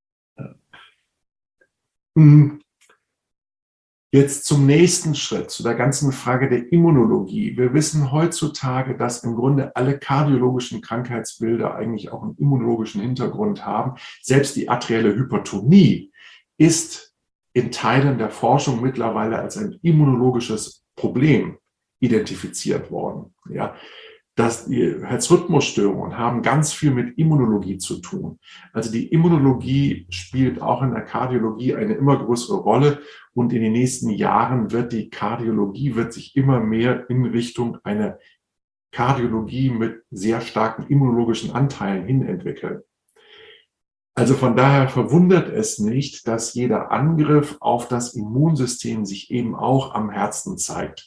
Jetzt zum nächsten Schritt, zu der ganzen Frage der Immunologie. Wir wissen heutzutage, dass im Grunde alle kardiologischen Krankheitsbilder eigentlich auch einen immunologischen Hintergrund haben. Selbst die arterielle Hypertonie ist in Teilen der Forschung mittlerweile als ein immunologisches Problem identifiziert worden. Ja, die Herzrhythmusstörungen haben ganz viel mit Immunologie zu tun. Also die Immunologie spielt auch in der Kardiologie eine immer größere Rolle, und in den nächsten Jahren wird die Kardiologie sich immer mehr in Richtung einer Kardiologie mit sehr starken immunologischen Anteilen hin entwickeln. Also von daher verwundert es nicht, dass jeder Angriff auf das Immunsystem sich eben auch am Herzen zeigt.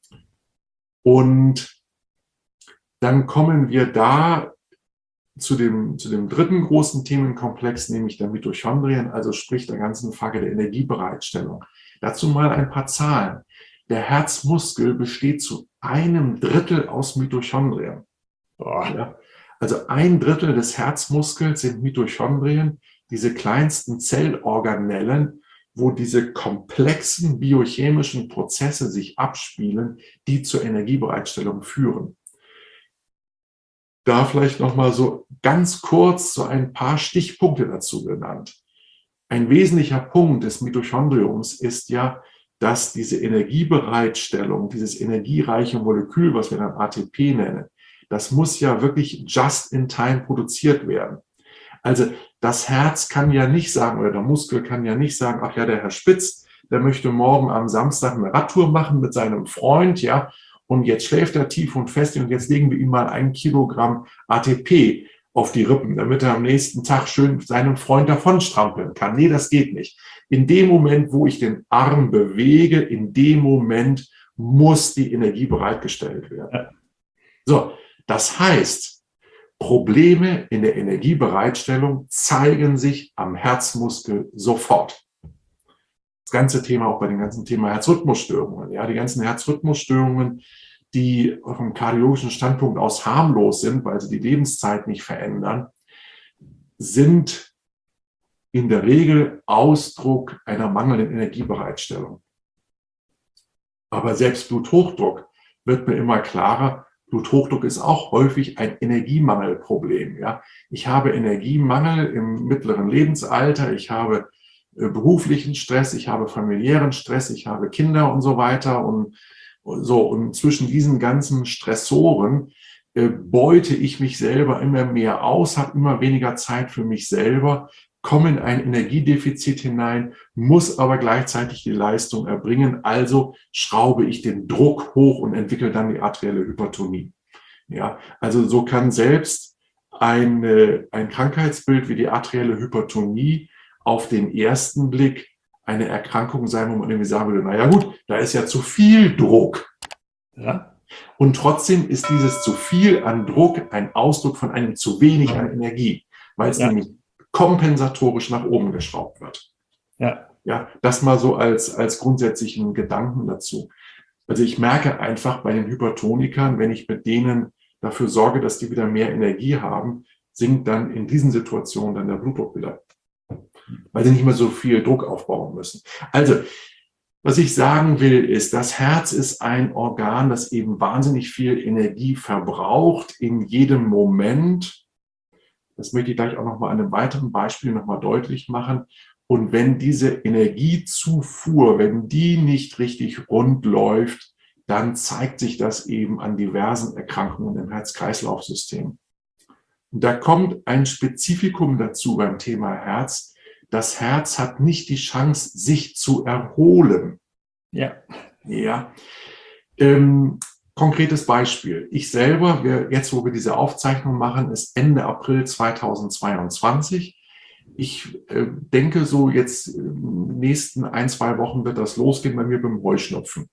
Und dann kommen wir da zu dem dritten großen Themenkomplex, nämlich der Mitochondrien, also sprich der ganzen Frage der Energiebereitstellung. Dazu mal ein paar Zahlen. Der Herzmuskel besteht zu 1/3 aus Mitochondrien. Ja, also 1/3 des Herzmuskels sind Mitochondrien, diese kleinsten Zellorganellen, wo diese komplexen biochemischen Prozesse sich abspielen, die zur Energiebereitstellung führen. Da vielleicht noch mal so ganz kurz so ein paar Stichpunkte dazu genannt. Ein wesentlicher Punkt des Mitochondriums ist ja, dass diese Energiebereitstellung, dieses energiereiche Molekül, was wir dann ATP nennen, das muss ja wirklich just in time produziert werden. Also das Herz kann ja nicht sagen, oder der Muskel kann ja nicht sagen, ach ja, der Herr Spitz, der möchte morgen am Samstag eine Radtour machen mit seinem Freund, ja, und jetzt schläft er tief und fest und jetzt legen wir ihm mal 1 Kilogramm ATP auf die Rippen, damit er am nächsten Tag schön seinen Freund davonstrampeln kann. Nee, das geht nicht. In dem Moment, wo ich den Arm bewege, in dem Moment muss die Energie bereitgestellt werden. So, das heißt, Probleme in der Energiebereitstellung zeigen sich am Herzmuskel sofort. Das ganze Thema auch bei dem ganzen Thema Herzrhythmusstörungen. Ja, die ganzen Herzrhythmusstörungen, die vom kardiologischen Standpunkt aus harmlos sind, weil sie die Lebenszeit nicht verändern, sind in der Regel Ausdruck einer mangelnden Energiebereitstellung. Aber selbst Bluthochdruck wird mir immer klarer. Bluthochdruck ist auch häufig ein Energiemangelproblem. Ja, ich habe Energiemangel im mittleren Lebensalter. Ich habe beruflichen Stress, ich habe familiären Stress, ich habe Kinder und so weiter, und zwischen diesen ganzen Stressoren beute ich mich selber immer mehr aus, habe immer weniger Zeit für mich selber, komme in ein Energiedefizit hinein, muss aber gleichzeitig die Leistung erbringen, also schraube ich den Druck hoch und entwickle dann die arterielle Hypertonie. Ja, also so kann selbst ein Krankheitsbild wie die arterielle Hypertonie auf den ersten Blick eine Erkrankung sein, wo man irgendwie sagen würde, naja gut, da ist ja zu viel Druck. Ja? Und trotzdem ist dieses zu viel an Druck ein Ausdruck von einem zu wenig an Energie, weil es nämlich kompensatorisch nach oben geschraubt wird. Ja, das mal so als grundsätzlichen Gedanken dazu. Also ich merke einfach bei den Hypertonikern, wenn ich mit denen dafür sorge, dass die wieder mehr Energie haben, sinkt dann in diesen Situationen dann der Blutdruck wieder, weil sie nicht mehr so viel Druck aufbauen müssen. Also, was ich sagen will, ist, das Herz ist ein Organ, das eben wahnsinnig viel Energie verbraucht in jedem Moment. Das möchte ich gleich auch noch mal an einem weiteren Beispiel noch mal deutlich machen. Und wenn diese Energiezufuhr, wenn die nicht richtig rund läuft, dann zeigt sich das eben an diversen Erkrankungen im Herz-Kreislauf-System. Und da kommt ein Spezifikum dazu beim Thema Herz. Das Herz hat nicht die Chance, sich zu erholen. Ja. Konkretes Beispiel. Ich selber, jetzt wo wir diese Aufzeichnung machen, ist Ende April 2022. Ich denke, so jetzt in den nächsten 1, 2 Wochen wird das losgehen bei mir beim Heuschnupfen.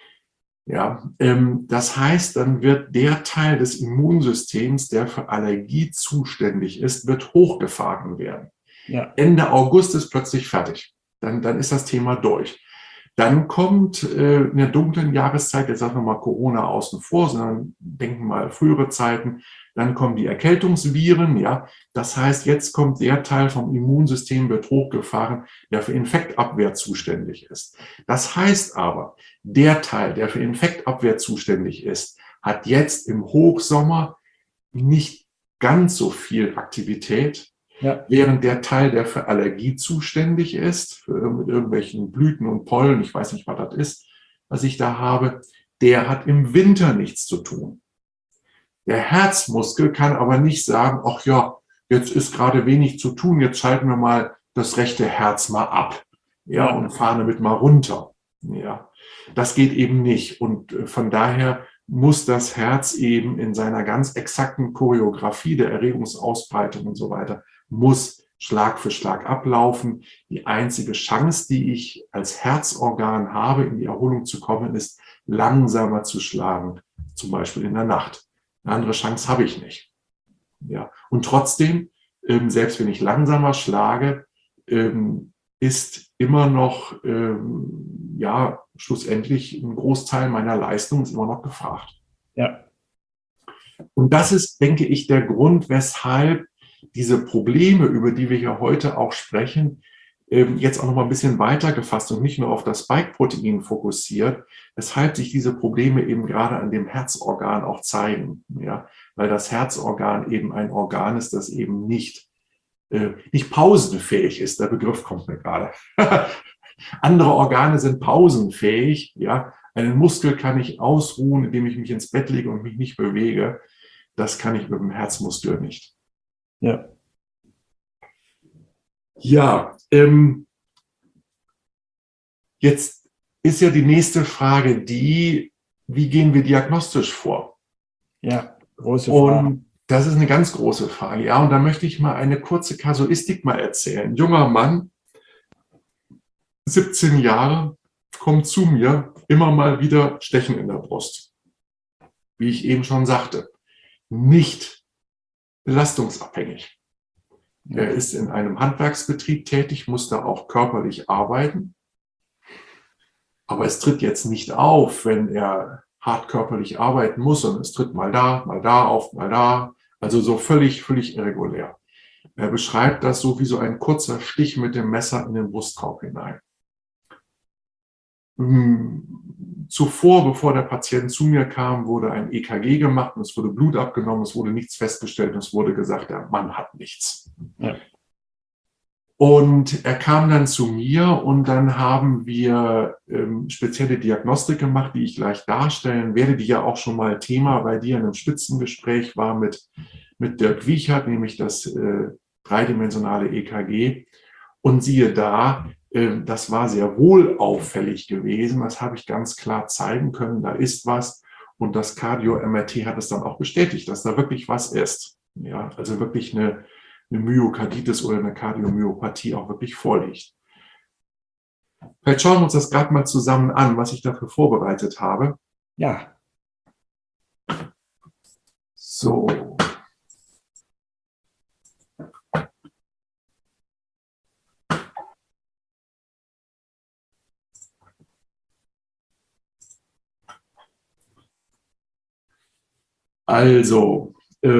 Ja, das heißt, dann wird der Teil des Immunsystems, der für Allergie zuständig ist, wird hochgefahren werden. Ja. Ende August ist plötzlich fertig. Dann ist das Thema durch. Dann kommt in der dunklen Jahreszeit, jetzt sagen wir mal Corona außen vor, sondern denken mal frühere Zeiten, dann kommen die Erkältungsviren, ja. Das heißt, jetzt kommt der Teil vom Immunsystem, wird hochgefahren, der für Infektabwehr zuständig ist. Das heißt aber, der Teil, der für Infektabwehr zuständig ist, hat jetzt im Hochsommer nicht ganz so viel Aktivität, Ja. während der Teil, der für Allergie zuständig ist, mit irgendwelchen Blüten und Pollen, ich weiß nicht, was das ist, was ich da habe, der hat im Winter nichts zu tun. Der Herzmuskel kann aber nicht sagen, ach ja, jetzt ist gerade wenig zu tun, jetzt schalten wir mal das rechte Herz mal ab, ja, und fahren damit mal runter. Ja, das geht eben nicht. Und von daher muss das Herz eben in seiner ganz exakten Choreografie der Erregungsausbreitung und so weiter, muss Schlag für Schlag ablaufen. Die einzige Chance, die ich als Herzorgan habe, in die Erholung zu kommen, ist, langsamer zu schlagen, zum Beispiel in der Nacht. Eine andere Chance habe ich nicht. Ja. Und trotzdem, selbst wenn ich langsamer schlage, ist immer noch, ja, schlussendlich ein Großteil meiner Leistung ist immer noch gefragt. Ja. Und das ist, denke ich, der Grund, weshalb diese Probleme, über die wir hier heute auch sprechen, jetzt auch noch mal ein bisschen weiter gefasst und nicht nur auf das Spike-Protein fokussiert, weshalb sich diese Probleme eben gerade an dem Herzorgan auch zeigen. Ja? Weil das Herzorgan eben ein Organ ist, das eben nicht pausenfähig ist. Der Begriff kommt mir gerade. Andere Organe sind pausenfähig. Ja? Einen Muskel kann ich ausruhen, indem ich mich ins Bett lege und mich nicht bewege. Das kann ich mit dem Herzmuskel nicht. Ja. Ja, jetzt ist ja die nächste Frage die, wie gehen wir diagnostisch vor? Ja, große Frage. Und das ist eine ganz große Frage. Ja, und da möchte ich mal eine kurze Kasuistik mal erzählen. Ein junger Mann, 17 Jahre, kommt zu mir, immer mal wieder Stechen in der Brust. Wie ich eben schon sagte, nicht belastungsabhängig. Er ist in einem Handwerksbetrieb tätig, muss da auch körperlich arbeiten. Aber es tritt jetzt nicht auf, wenn er hart körperlich arbeiten muss, sondern es tritt mal da auf, mal da. Also so völlig irregulär. Er beschreibt das so wie so ein kurzer Stich mit dem Messer in den Brustkorb hinein. Zuvor, bevor der Patient zu mir kam, wurde ein EKG gemacht und es wurde Blut abgenommen, es wurde nichts festgestellt und es wurde gesagt, der Mann hat nichts. Ja. Und er kam dann zu mir und dann haben wir spezielle Diagnostik gemacht, die ich gleich darstellen werde, die ja auch schon mal Thema bei dir in einem Spitzengespräch war mit Dirk Wiechert, nämlich das dreidimensionale EKG. Und siehe da, das war sehr wohl auffällig gewesen. Das habe ich ganz klar zeigen können, da ist was. Und das Cardio-MRT hat es dann auch bestätigt, dass da wirklich was ist. Ja, also wirklich eine Myokarditis oder eine Kardiomyopathie auch wirklich vorliegt. Vielleicht schauen wir uns das gerade mal zusammen an, was ich dafür vorbereitet habe. Ja. So. Also,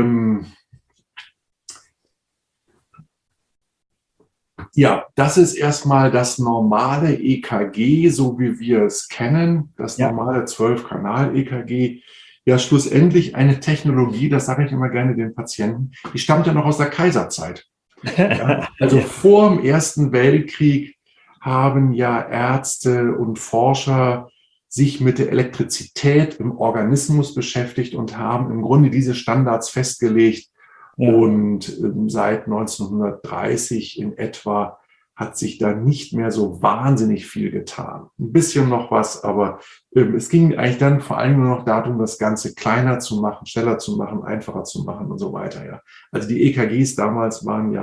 ja, das ist erstmal das normale EKG, so wie wir es kennen, das normale 12-Kanal-EKG. Ja, schlussendlich eine Technologie, das sage ich immer gerne den Patienten, die stammt ja noch aus der Kaiserzeit. Ja, also vor dem Ersten Weltkrieg haben ja Ärzte und Forscher sich mit der Elektrizität im Organismus beschäftigt und haben im Grunde diese Standards festgelegt. Ja. Und seit 1930 in etwa hat sich da nicht mehr so wahnsinnig viel getan. Ein bisschen noch was, aber es ging eigentlich dann vor allem nur noch darum, das Ganze kleiner zu machen, schneller zu machen, einfacher zu machen und so weiter. Ja. Also die EKGs damals waren ja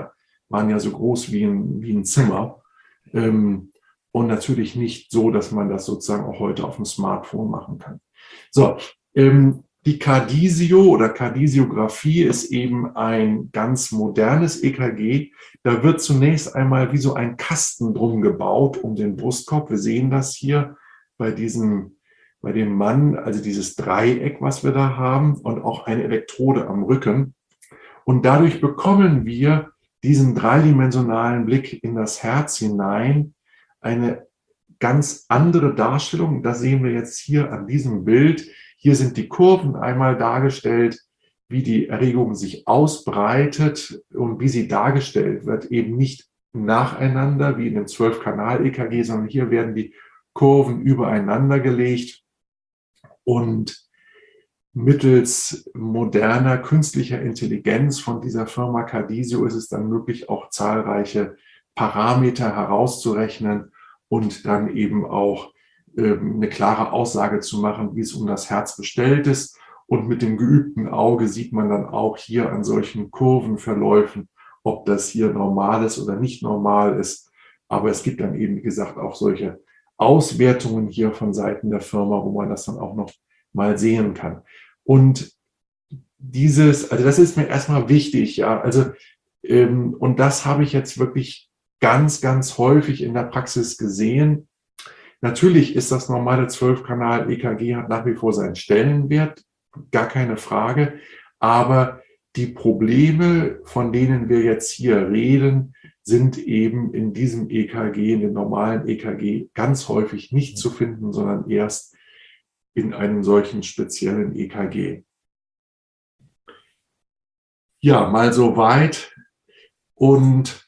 waren ja so groß wie ein Zimmer. Und natürlich nicht so, dass man das sozusagen auch heute auf dem Smartphone machen kann. So, die Cardisio oder Cardiographie ist eben ein ganz modernes EKG. Da wird zunächst einmal wie so ein Kasten drum gebaut um den Brustkorb. Wir sehen das hier bei dem Mann, also dieses Dreieck, was wir da haben, und auch eine Elektrode am Rücken. Und dadurch bekommen wir diesen dreidimensionalen Blick in das Herz hinein, eine ganz andere Darstellung. Das sehen wir jetzt hier an diesem Bild. Hier sind die Kurven einmal dargestellt, wie die Erregung sich ausbreitet und wie sie dargestellt wird, eben nicht nacheinander wie in dem 12-Kanal-EKG, sondern hier werden die Kurven übereinander gelegt und mittels moderner künstlicher Intelligenz von dieser Firma Cardisio ist es dann möglich, auch zahlreiche Parameter herauszurechnen und dann eben auch eine klare Aussage zu machen, wie es um das Herz bestellt ist. Und mit dem geübten Auge sieht man dann auch hier an solchen Kurvenverläufen, ob das hier normal ist oder nicht normal ist. Aber es gibt dann eben, wie gesagt, auch solche Auswertungen hier von Seiten der Firma, wo man das dann auch noch mal sehen kann. Und also das ist mir erstmal wichtig, ja. Also, und das habe ich jetzt wirklich ganz, ganz häufig in der Praxis gesehen. Natürlich ist das normale 12-Kanal-EKG hat nach wie vor seinen Stellenwert, gar keine Frage. Aber die Probleme, von denen wir jetzt hier reden, sind eben in diesem EKG, in dem normalen EKG, ganz häufig nicht zu finden, sondern erst in einem solchen speziellen EKG. Ja, mal so weit. Und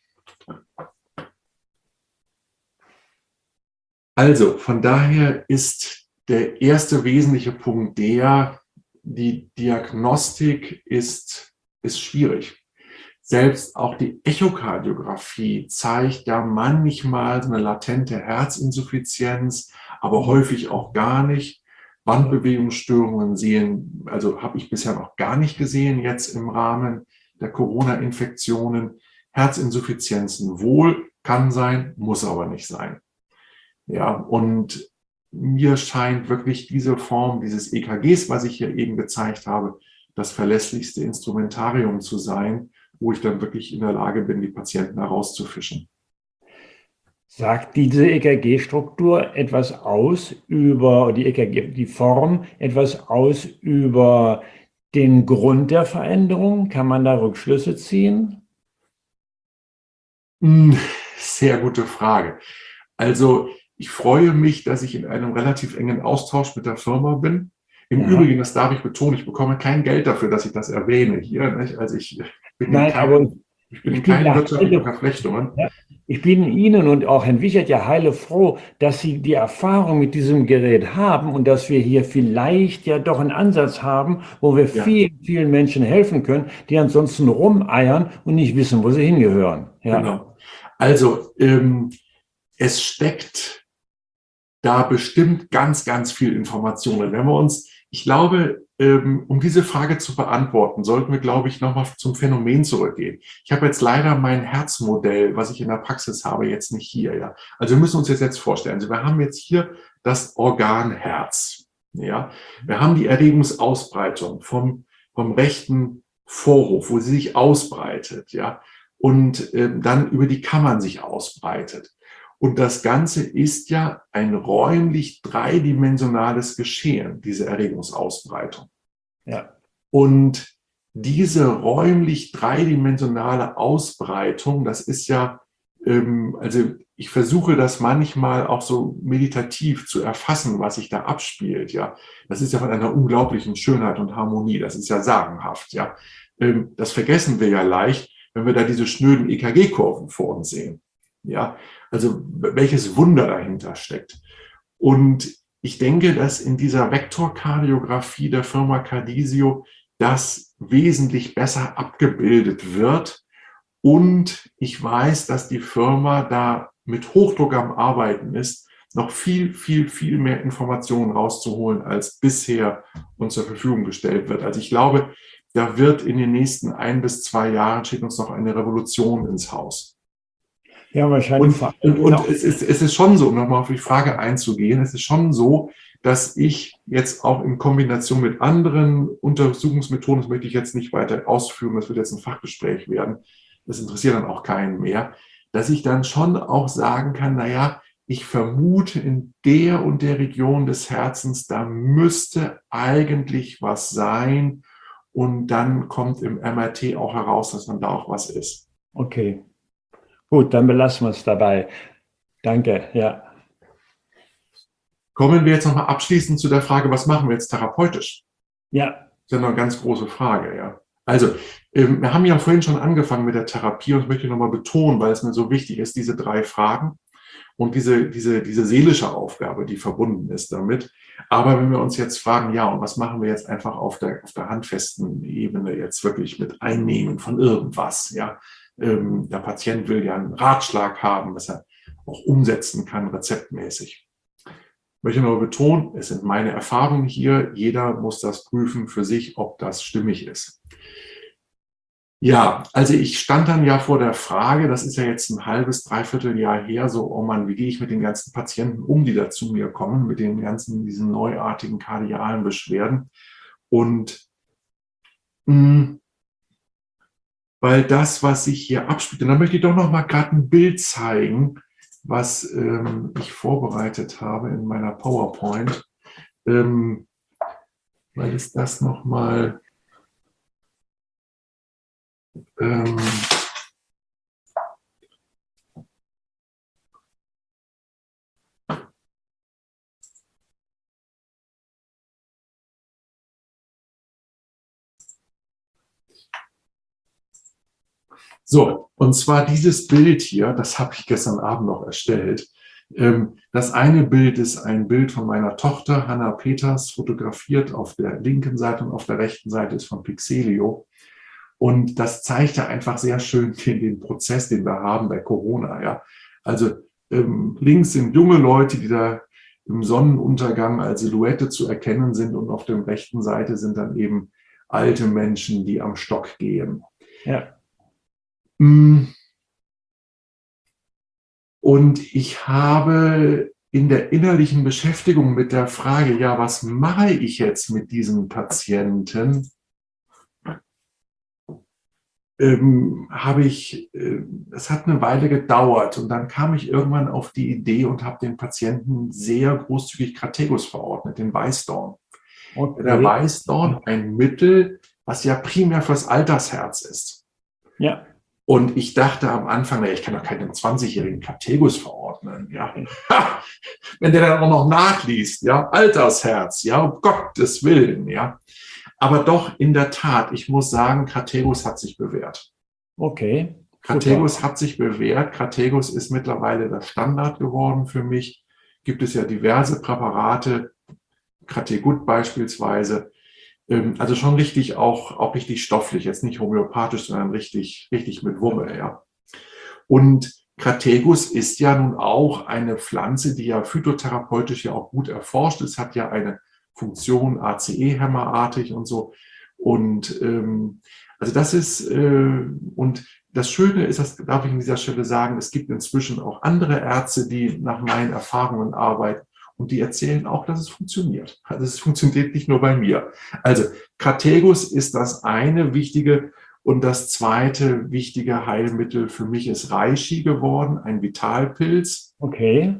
also von daher ist der erste wesentliche Punkt die Diagnostik ist schwierig. Selbst auch die Echokardiographie zeigt ja manchmal so eine latente Herzinsuffizienz, aber häufig auch gar nicht. Bandbewegungsstörungen habe ich bisher noch gar nicht gesehen, jetzt im Rahmen der Corona-Infektionen. Herzinsuffizienzen wohl, kann sein, muss aber nicht sein. Ja, und mir scheint wirklich diese Form dieses EKGs, was ich hier eben gezeigt habe, das verlässlichste Instrumentarium zu sein, wo ich dann wirklich in der Lage bin, die Patienten herauszufischen. Sagt diese EKG-Struktur etwas aus über die Form, etwas aus über den Grund der Veränderung? Kann man da Rückschlüsse ziehen? Sehr gute Frage. Also ich freue mich, dass ich in einem relativ engen Austausch mit der Firma bin. Im Übrigen, das darf ich betonen, ich bekomme kein Geld dafür, dass ich das erwähne hier. Nicht? Also ich bin in keinen wirtschaftlichen Verflechtungen. Ja, ich bin Ihnen und auch Herrn Wichert ja heilefroh, dass Sie die Erfahrung mit diesem Gerät haben und dass wir hier vielleicht ja doch einen Ansatz haben, wo wir vielen, vielen Menschen helfen können, die ansonsten rumeiern und nicht wissen, wo sie hingehören. Ja. Genau. Also es steckt da bestimmt ganz, ganz viel Informationen. Wenn wir uns, ich glaube, um diese Frage zu beantworten, sollten wir, glaube ich, nochmal zum Phänomen zurückgehen. Ich habe jetzt leider mein Herzmodell, was ich in der Praxis habe, jetzt nicht hier. Ja. Also wir müssen uns jetzt vorstellen, also wir haben jetzt hier das Organ Herz. Ja. Wir haben die Erregungsausbreitung vom rechten Vorhof, wo sie sich ausbreitet, ja, und dann über die Kammern sich ausbreitet. Und das Ganze ist ja ein räumlich dreidimensionales Geschehen, diese Erregungsausbreitung. Ja. Und diese räumlich dreidimensionale Ausbreitung, das ist ja, also ich versuche das manchmal auch so meditativ zu erfassen, was sich da abspielt. Ja, das ist ja von einer unglaublichen Schönheit und Harmonie. Das ist ja sagenhaft. Ja, das vergessen wir ja leicht, wenn wir da diese schnöden EKG-Kurven vor uns sehen. Ja, also welches Wunder dahinter steckt. Und ich denke, dass in dieser Vektorkardiographie der Firma Cardisio das wesentlich besser abgebildet wird. Und ich weiß, dass die Firma da mit Hochdruck am Arbeiten ist, noch viel, viel, viel mehr Informationen rauszuholen, als bisher uns zur Verfügung gestellt wird. Also ich glaube, da wird in den nächsten 1 bis 2 Jahren steht uns noch eine Revolution ins Haus. Ja, wahrscheinlich. Und es ist schon so, um nochmal auf die Frage einzugehen, es ist schon so, dass ich jetzt auch in Kombination mit anderen Untersuchungsmethoden, das möchte ich jetzt nicht weiter ausführen, das wird jetzt ein Fachgespräch werden, das interessiert dann auch keinen mehr, dass ich dann schon auch sagen kann, naja, ich vermute in der und der Region des Herzens, da müsste eigentlich was sein und dann kommt im MRT auch heraus, dass dann da auch was ist. Okay, gut, dann belassen wir es dabei. Danke, ja. Kommen wir jetzt nochmal abschließend zu der Frage, was machen wir jetzt therapeutisch? Ja. Das ist ja noch eine ganz große Frage, ja. Also, wir haben ja vorhin schon angefangen mit der Therapie und das möchte ich nochmal betonen, weil es mir so wichtig ist, diese 3 Fragen und diese seelische Aufgabe, die verbunden ist damit. Aber wenn wir uns jetzt fragen, ja, und was machen wir jetzt einfach auf der handfesten Ebene jetzt wirklich mit Einnehmen von irgendwas, ja. Der Patient will ja einen Ratschlag haben, was er auch umsetzen kann, rezeptmäßig. Ich möchte nur betonen, es sind meine Erfahrungen hier. Jeder muss das prüfen für sich, ob das stimmig ist. Ja, also ich stand dann ja vor der Frage, das ist ja jetzt ein halbes, dreiviertel Jahr her, so, oh Mann, wie gehe ich mit den ganzen Patienten um, die da zu mir kommen, mit den ganzen, diesen neuartigen kardialen Beschwerden. Und weil das, was sich hier abspielt, und da möchte ich doch noch mal gerade ein Bild zeigen, was ich vorbereitet habe in meiner PowerPoint, weil es das nochmal so, und zwar dieses Bild hier, das habe ich gestern Abend noch erstellt. Das eine Bild ist ein Bild von meiner Tochter, Hannah Peters, fotografiert auf der linken Seite und auf der rechten Seite ist von Pixelio. Und das zeigt ja einfach sehr schön den Prozess, den wir haben bei Corona. Ja. Also links sind junge Leute, die da im Sonnenuntergang als Silhouette zu erkennen sind und auf der rechten Seite sind dann eben alte Menschen, die am Stock gehen. Ja. Und ich habe in der innerlichen Beschäftigung mit der Frage, ja, was mache ich jetzt mit diesen Patienten, es hat eine Weile gedauert und dann kam ich irgendwann auf die Idee und habe den Patienten sehr großzügig Krategus verordnet, den Weißdorn. Okay. Der Weißdorn, ein Mittel, was ja primär fürs Altersherz ist. Ja. Und ich dachte am Anfang, ich kann doch keinem 20-jährigen Krategus verordnen, ja. Wenn der dann auch noch nachliest, ja, Altersherz, ja, um Gottes Willen, ja. Aber doch, in der Tat, ich muss sagen, Krategus hat sich bewährt. Okay. Krategus hat sich bewährt. Krategus ist mittlerweile der Standard geworden für mich. Gibt es ja diverse Präparate, Krategut beispielsweise. Also schon richtig, auch richtig stofflich, jetzt nicht homöopathisch, sondern richtig mit Wumme, ja. Und Krategus ist ja nun auch eine Pflanze, die ja phytotherapeutisch ja auch gut erforscht ist, hat ja eine Funktion ACE-hämmerartig und so. Und also das ist, und das Schöne ist, das darf ich an dieser Stelle sagen, es gibt inzwischen auch andere Ärzte, die nach meinen Erfahrungen arbeiten. Und die erzählen auch, dass es funktioniert. Also es funktioniert nicht nur bei mir. Also Krategus ist das eine wichtige und das zweite wichtige Heilmittel für mich ist Reishi geworden, ein Vitalpilz. Okay.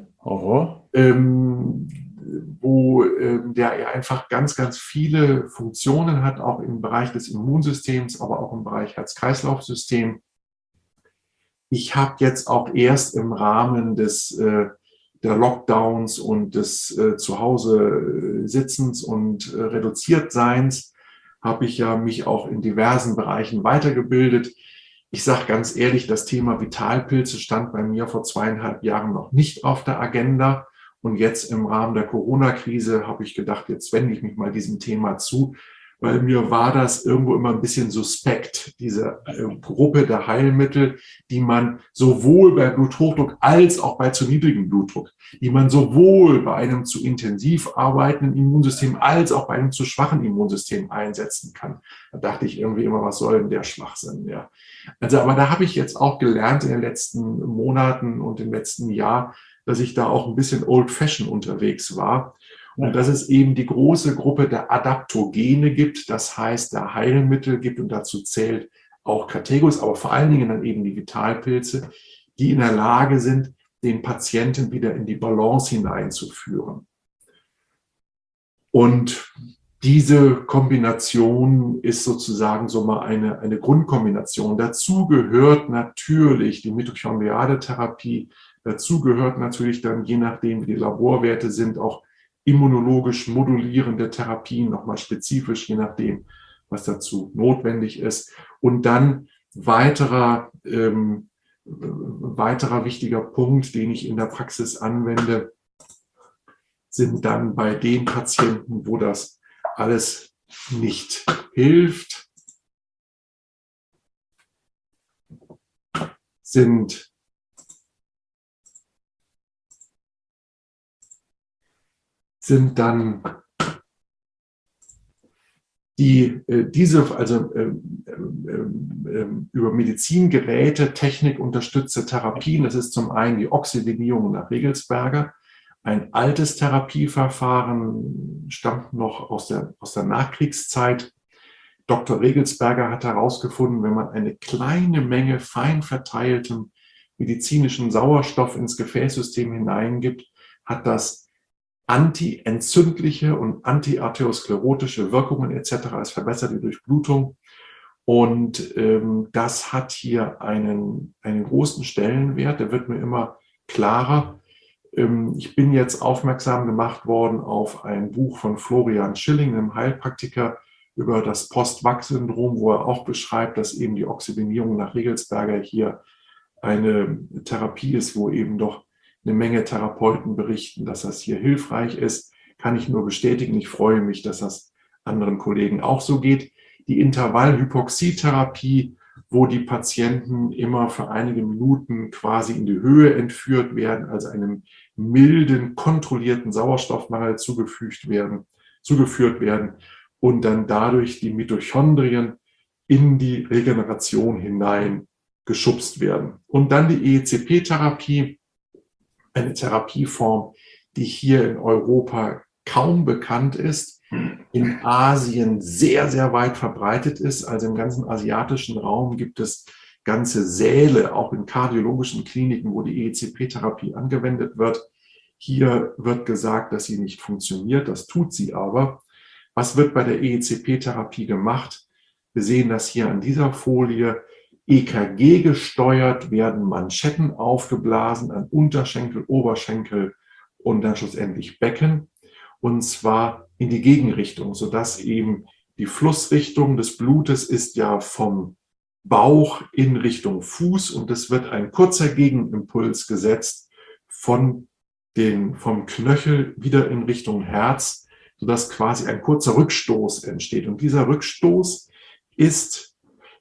Wo der einfach ganz, ganz viele Funktionen hat, auch im Bereich des Immunsystems, aber auch im Bereich Herz-Kreislauf-System. Ich habe jetzt auch erst im Rahmen der Lockdowns und des Zuhause Sitzens und Reduziertseins habe ich ja mich auch in diversen Bereichen weitergebildet. Ich sage ganz ehrlich, das Thema Vitalpilze stand bei mir vor 2,5 Jahren noch nicht auf der Agenda. Und jetzt im Rahmen der Corona-Krise habe ich gedacht, jetzt wende ich mich mal diesem Thema zu, weil mir war das irgendwo immer ein bisschen suspekt, diese Gruppe der Heilmittel, die man sowohl bei Bluthochdruck als auch bei zu niedrigem Blutdruck, die man sowohl bei einem zu intensiv arbeitenden Immunsystem als auch bei einem zu schwachen Immunsystem einsetzen kann. Da dachte ich irgendwie immer, was soll denn der Schwachsinn? Ja. Also, aber da habe ich jetzt auch gelernt in den letzten Monaten und im letzten Jahr, dass ich da auch ein bisschen old-fashioned unterwegs war. Und dass es eben die große Gruppe der Adaptogene gibt, das heißt, der Heilmittel gibt, und dazu zählt auch Kategus, aber vor allen Dingen dann eben die Vitalpilze, die in der Lage sind, den Patienten wieder in die Balance hineinzuführen. Und diese Kombination ist sozusagen so mal eine Grundkombination. Dazu gehört natürlich die mitochondriale Therapie. Dazu gehört natürlich dann, je nachdem wie die Laborwerte sind, auch immunologisch modulierende Therapien, nochmal spezifisch, je nachdem, was dazu notwendig ist. Und dann weiterer wichtiger Punkt, den ich in der Praxis anwende, sind dann bei den Patienten, wo das alles nicht hilft, sind dann über Medizingeräte, technikunterstützte Therapien. Das ist zum einen die Oxygenierung nach Regelsberger. Ein altes Therapieverfahren, stammt noch aus der Nachkriegszeit. Dr. Regelsberger hat herausgefunden, wenn man eine kleine Menge fein verteiltem medizinischen Sauerstoff ins Gefäßsystem hineingibt, hat das antientzündliche und antiarteriosklerotische Wirkungen etc. Es verbessert die Durchblutung. Und das hat hier einen großen Stellenwert, der wird mir immer klarer. Ich bin jetzt aufmerksam gemacht worden auf ein Buch von Florian Schilling, einem Heilpraktiker, über das Post-Vax-Syndrom, wo er auch beschreibt, dass eben die Oxygenierung nach Regelsberger hier eine Therapie ist, wo eben doch eine Menge Therapeuten berichten, dass das hier hilfreich ist. Kann ich nur bestätigen. Ich freue mich, dass das anderen Kollegen auch so geht. Die Intervallhypoxietherapie, wo die Patienten immer für einige Minuten quasi in die Höhe entführt werden, also einem milden, kontrollierten Sauerstoffmangel zugeführt werden und dann dadurch die Mitochondrien in die Regeneration hinein geschubst werden. Und dann die EECP-Therapie, eine Therapieform, die hier in Europa kaum bekannt ist, in Asien sehr, sehr weit verbreitet ist. Also im ganzen asiatischen Raum gibt es ganze Säle, auch in kardiologischen Kliniken, wo die EECP-Therapie angewendet wird. Hier wird gesagt, dass sie nicht funktioniert, das tut sie aber. Was wird bei der EECP-Therapie gemacht? Wir sehen das hier an dieser Folie. EKG gesteuert werden Manschetten aufgeblasen an Unterschenkel, Oberschenkel und dann schlussendlich Becken. Und zwar in die Gegenrichtung, sodass eben die Flussrichtung des Blutes ist ja vom Bauch in Richtung Fuß und es wird ein kurzer Gegenimpuls gesetzt vom Knöchel wieder in Richtung Herz, sodass quasi ein kurzer Rückstoß entsteht. Und dieser Rückstoß ist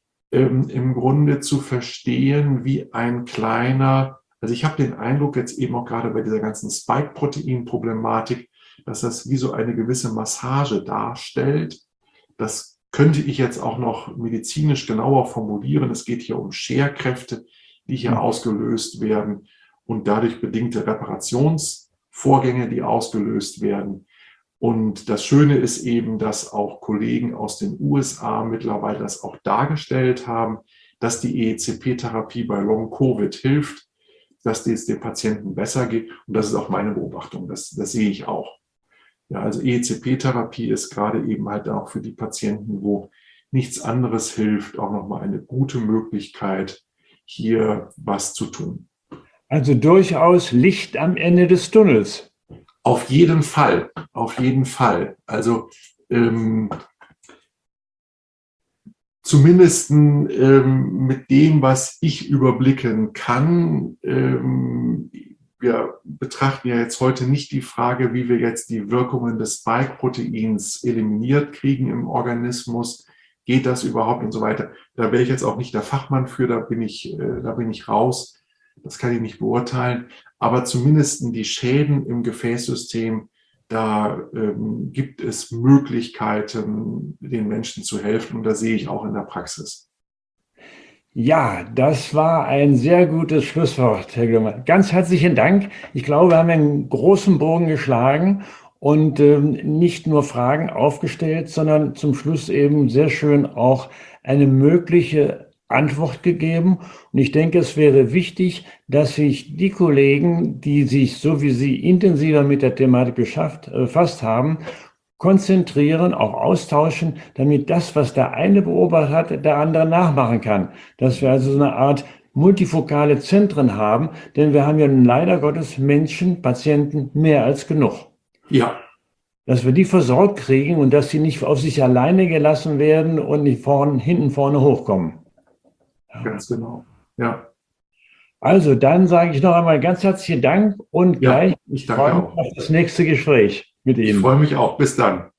im Grunde zu verstehen wie ein kleiner, also ich habe den Eindruck jetzt eben auch gerade bei dieser ganzen Spike-Protein-Problematik, dass das wie so eine gewisse Massage darstellt. Das könnte ich jetzt auch noch medizinisch genauer formulieren. Es geht hier um Scherkräfte, die hier ausgelöst werden und dadurch bedingte Reparationsvorgänge, die ausgelöst werden. Und das Schöne ist eben, dass auch Kollegen aus den USA mittlerweile das auch dargestellt haben, dass die EECP-Therapie bei Long-Covid hilft, dass es den Patienten besser geht. Und das ist auch meine Beobachtung, das sehe ich auch. Ja, also EECP-Therapie ist gerade eben halt auch für die Patienten, wo nichts anderes hilft, auch nochmal eine gute Möglichkeit, hier was zu tun. Also durchaus Licht am Ende des Tunnels. Auf jeden Fall, auf jeden Fall. Also zumindest mit dem, was ich überblicken kann. Wir betrachten ja jetzt heute nicht die Frage, wie wir jetzt die Wirkungen des Spike-Proteins eliminiert kriegen im Organismus. Geht das überhaupt und so weiter? Da wäre ich jetzt auch nicht der Fachmann für, da bin ich raus. Das kann ich nicht beurteilen. Aber zumindest die Schäden im Gefäßsystem, da gibt es Möglichkeiten, den Menschen zu helfen. Und da sehe ich auch in der Praxis. Ja, das war ein sehr gutes Schlusswort, Herr Glömer. Ganz herzlichen Dank. Ich glaube, wir haben einen großen Bogen geschlagen und nicht nur Fragen aufgestellt, sondern zum Schluss eben sehr schön auch eine mögliche Antwort gegeben. Und ich denke, es wäre wichtig, dass sich die Kollegen, die sich so wie Sie intensiver mit der Thematik befasst haben, konzentrieren, auch austauschen, damit das, was der eine beobachtet hat, der andere nachmachen kann. Dass wir also so eine Art multifokale Zentren haben, denn wir haben ja nun leider Gottes Menschen, Patienten mehr als genug. Ja. Dass wir die versorgt kriegen und dass sie nicht auf sich alleine gelassen werden und nicht hinten vorne hochkommen. Ja. Ganz genau. Ja. Also dann sage ich noch einmal ganz herzlichen Dank und Ja, gleich ich danke auch. auf das nächste Gespräch mit Ihnen. Ich freue mich auch. Bis dann.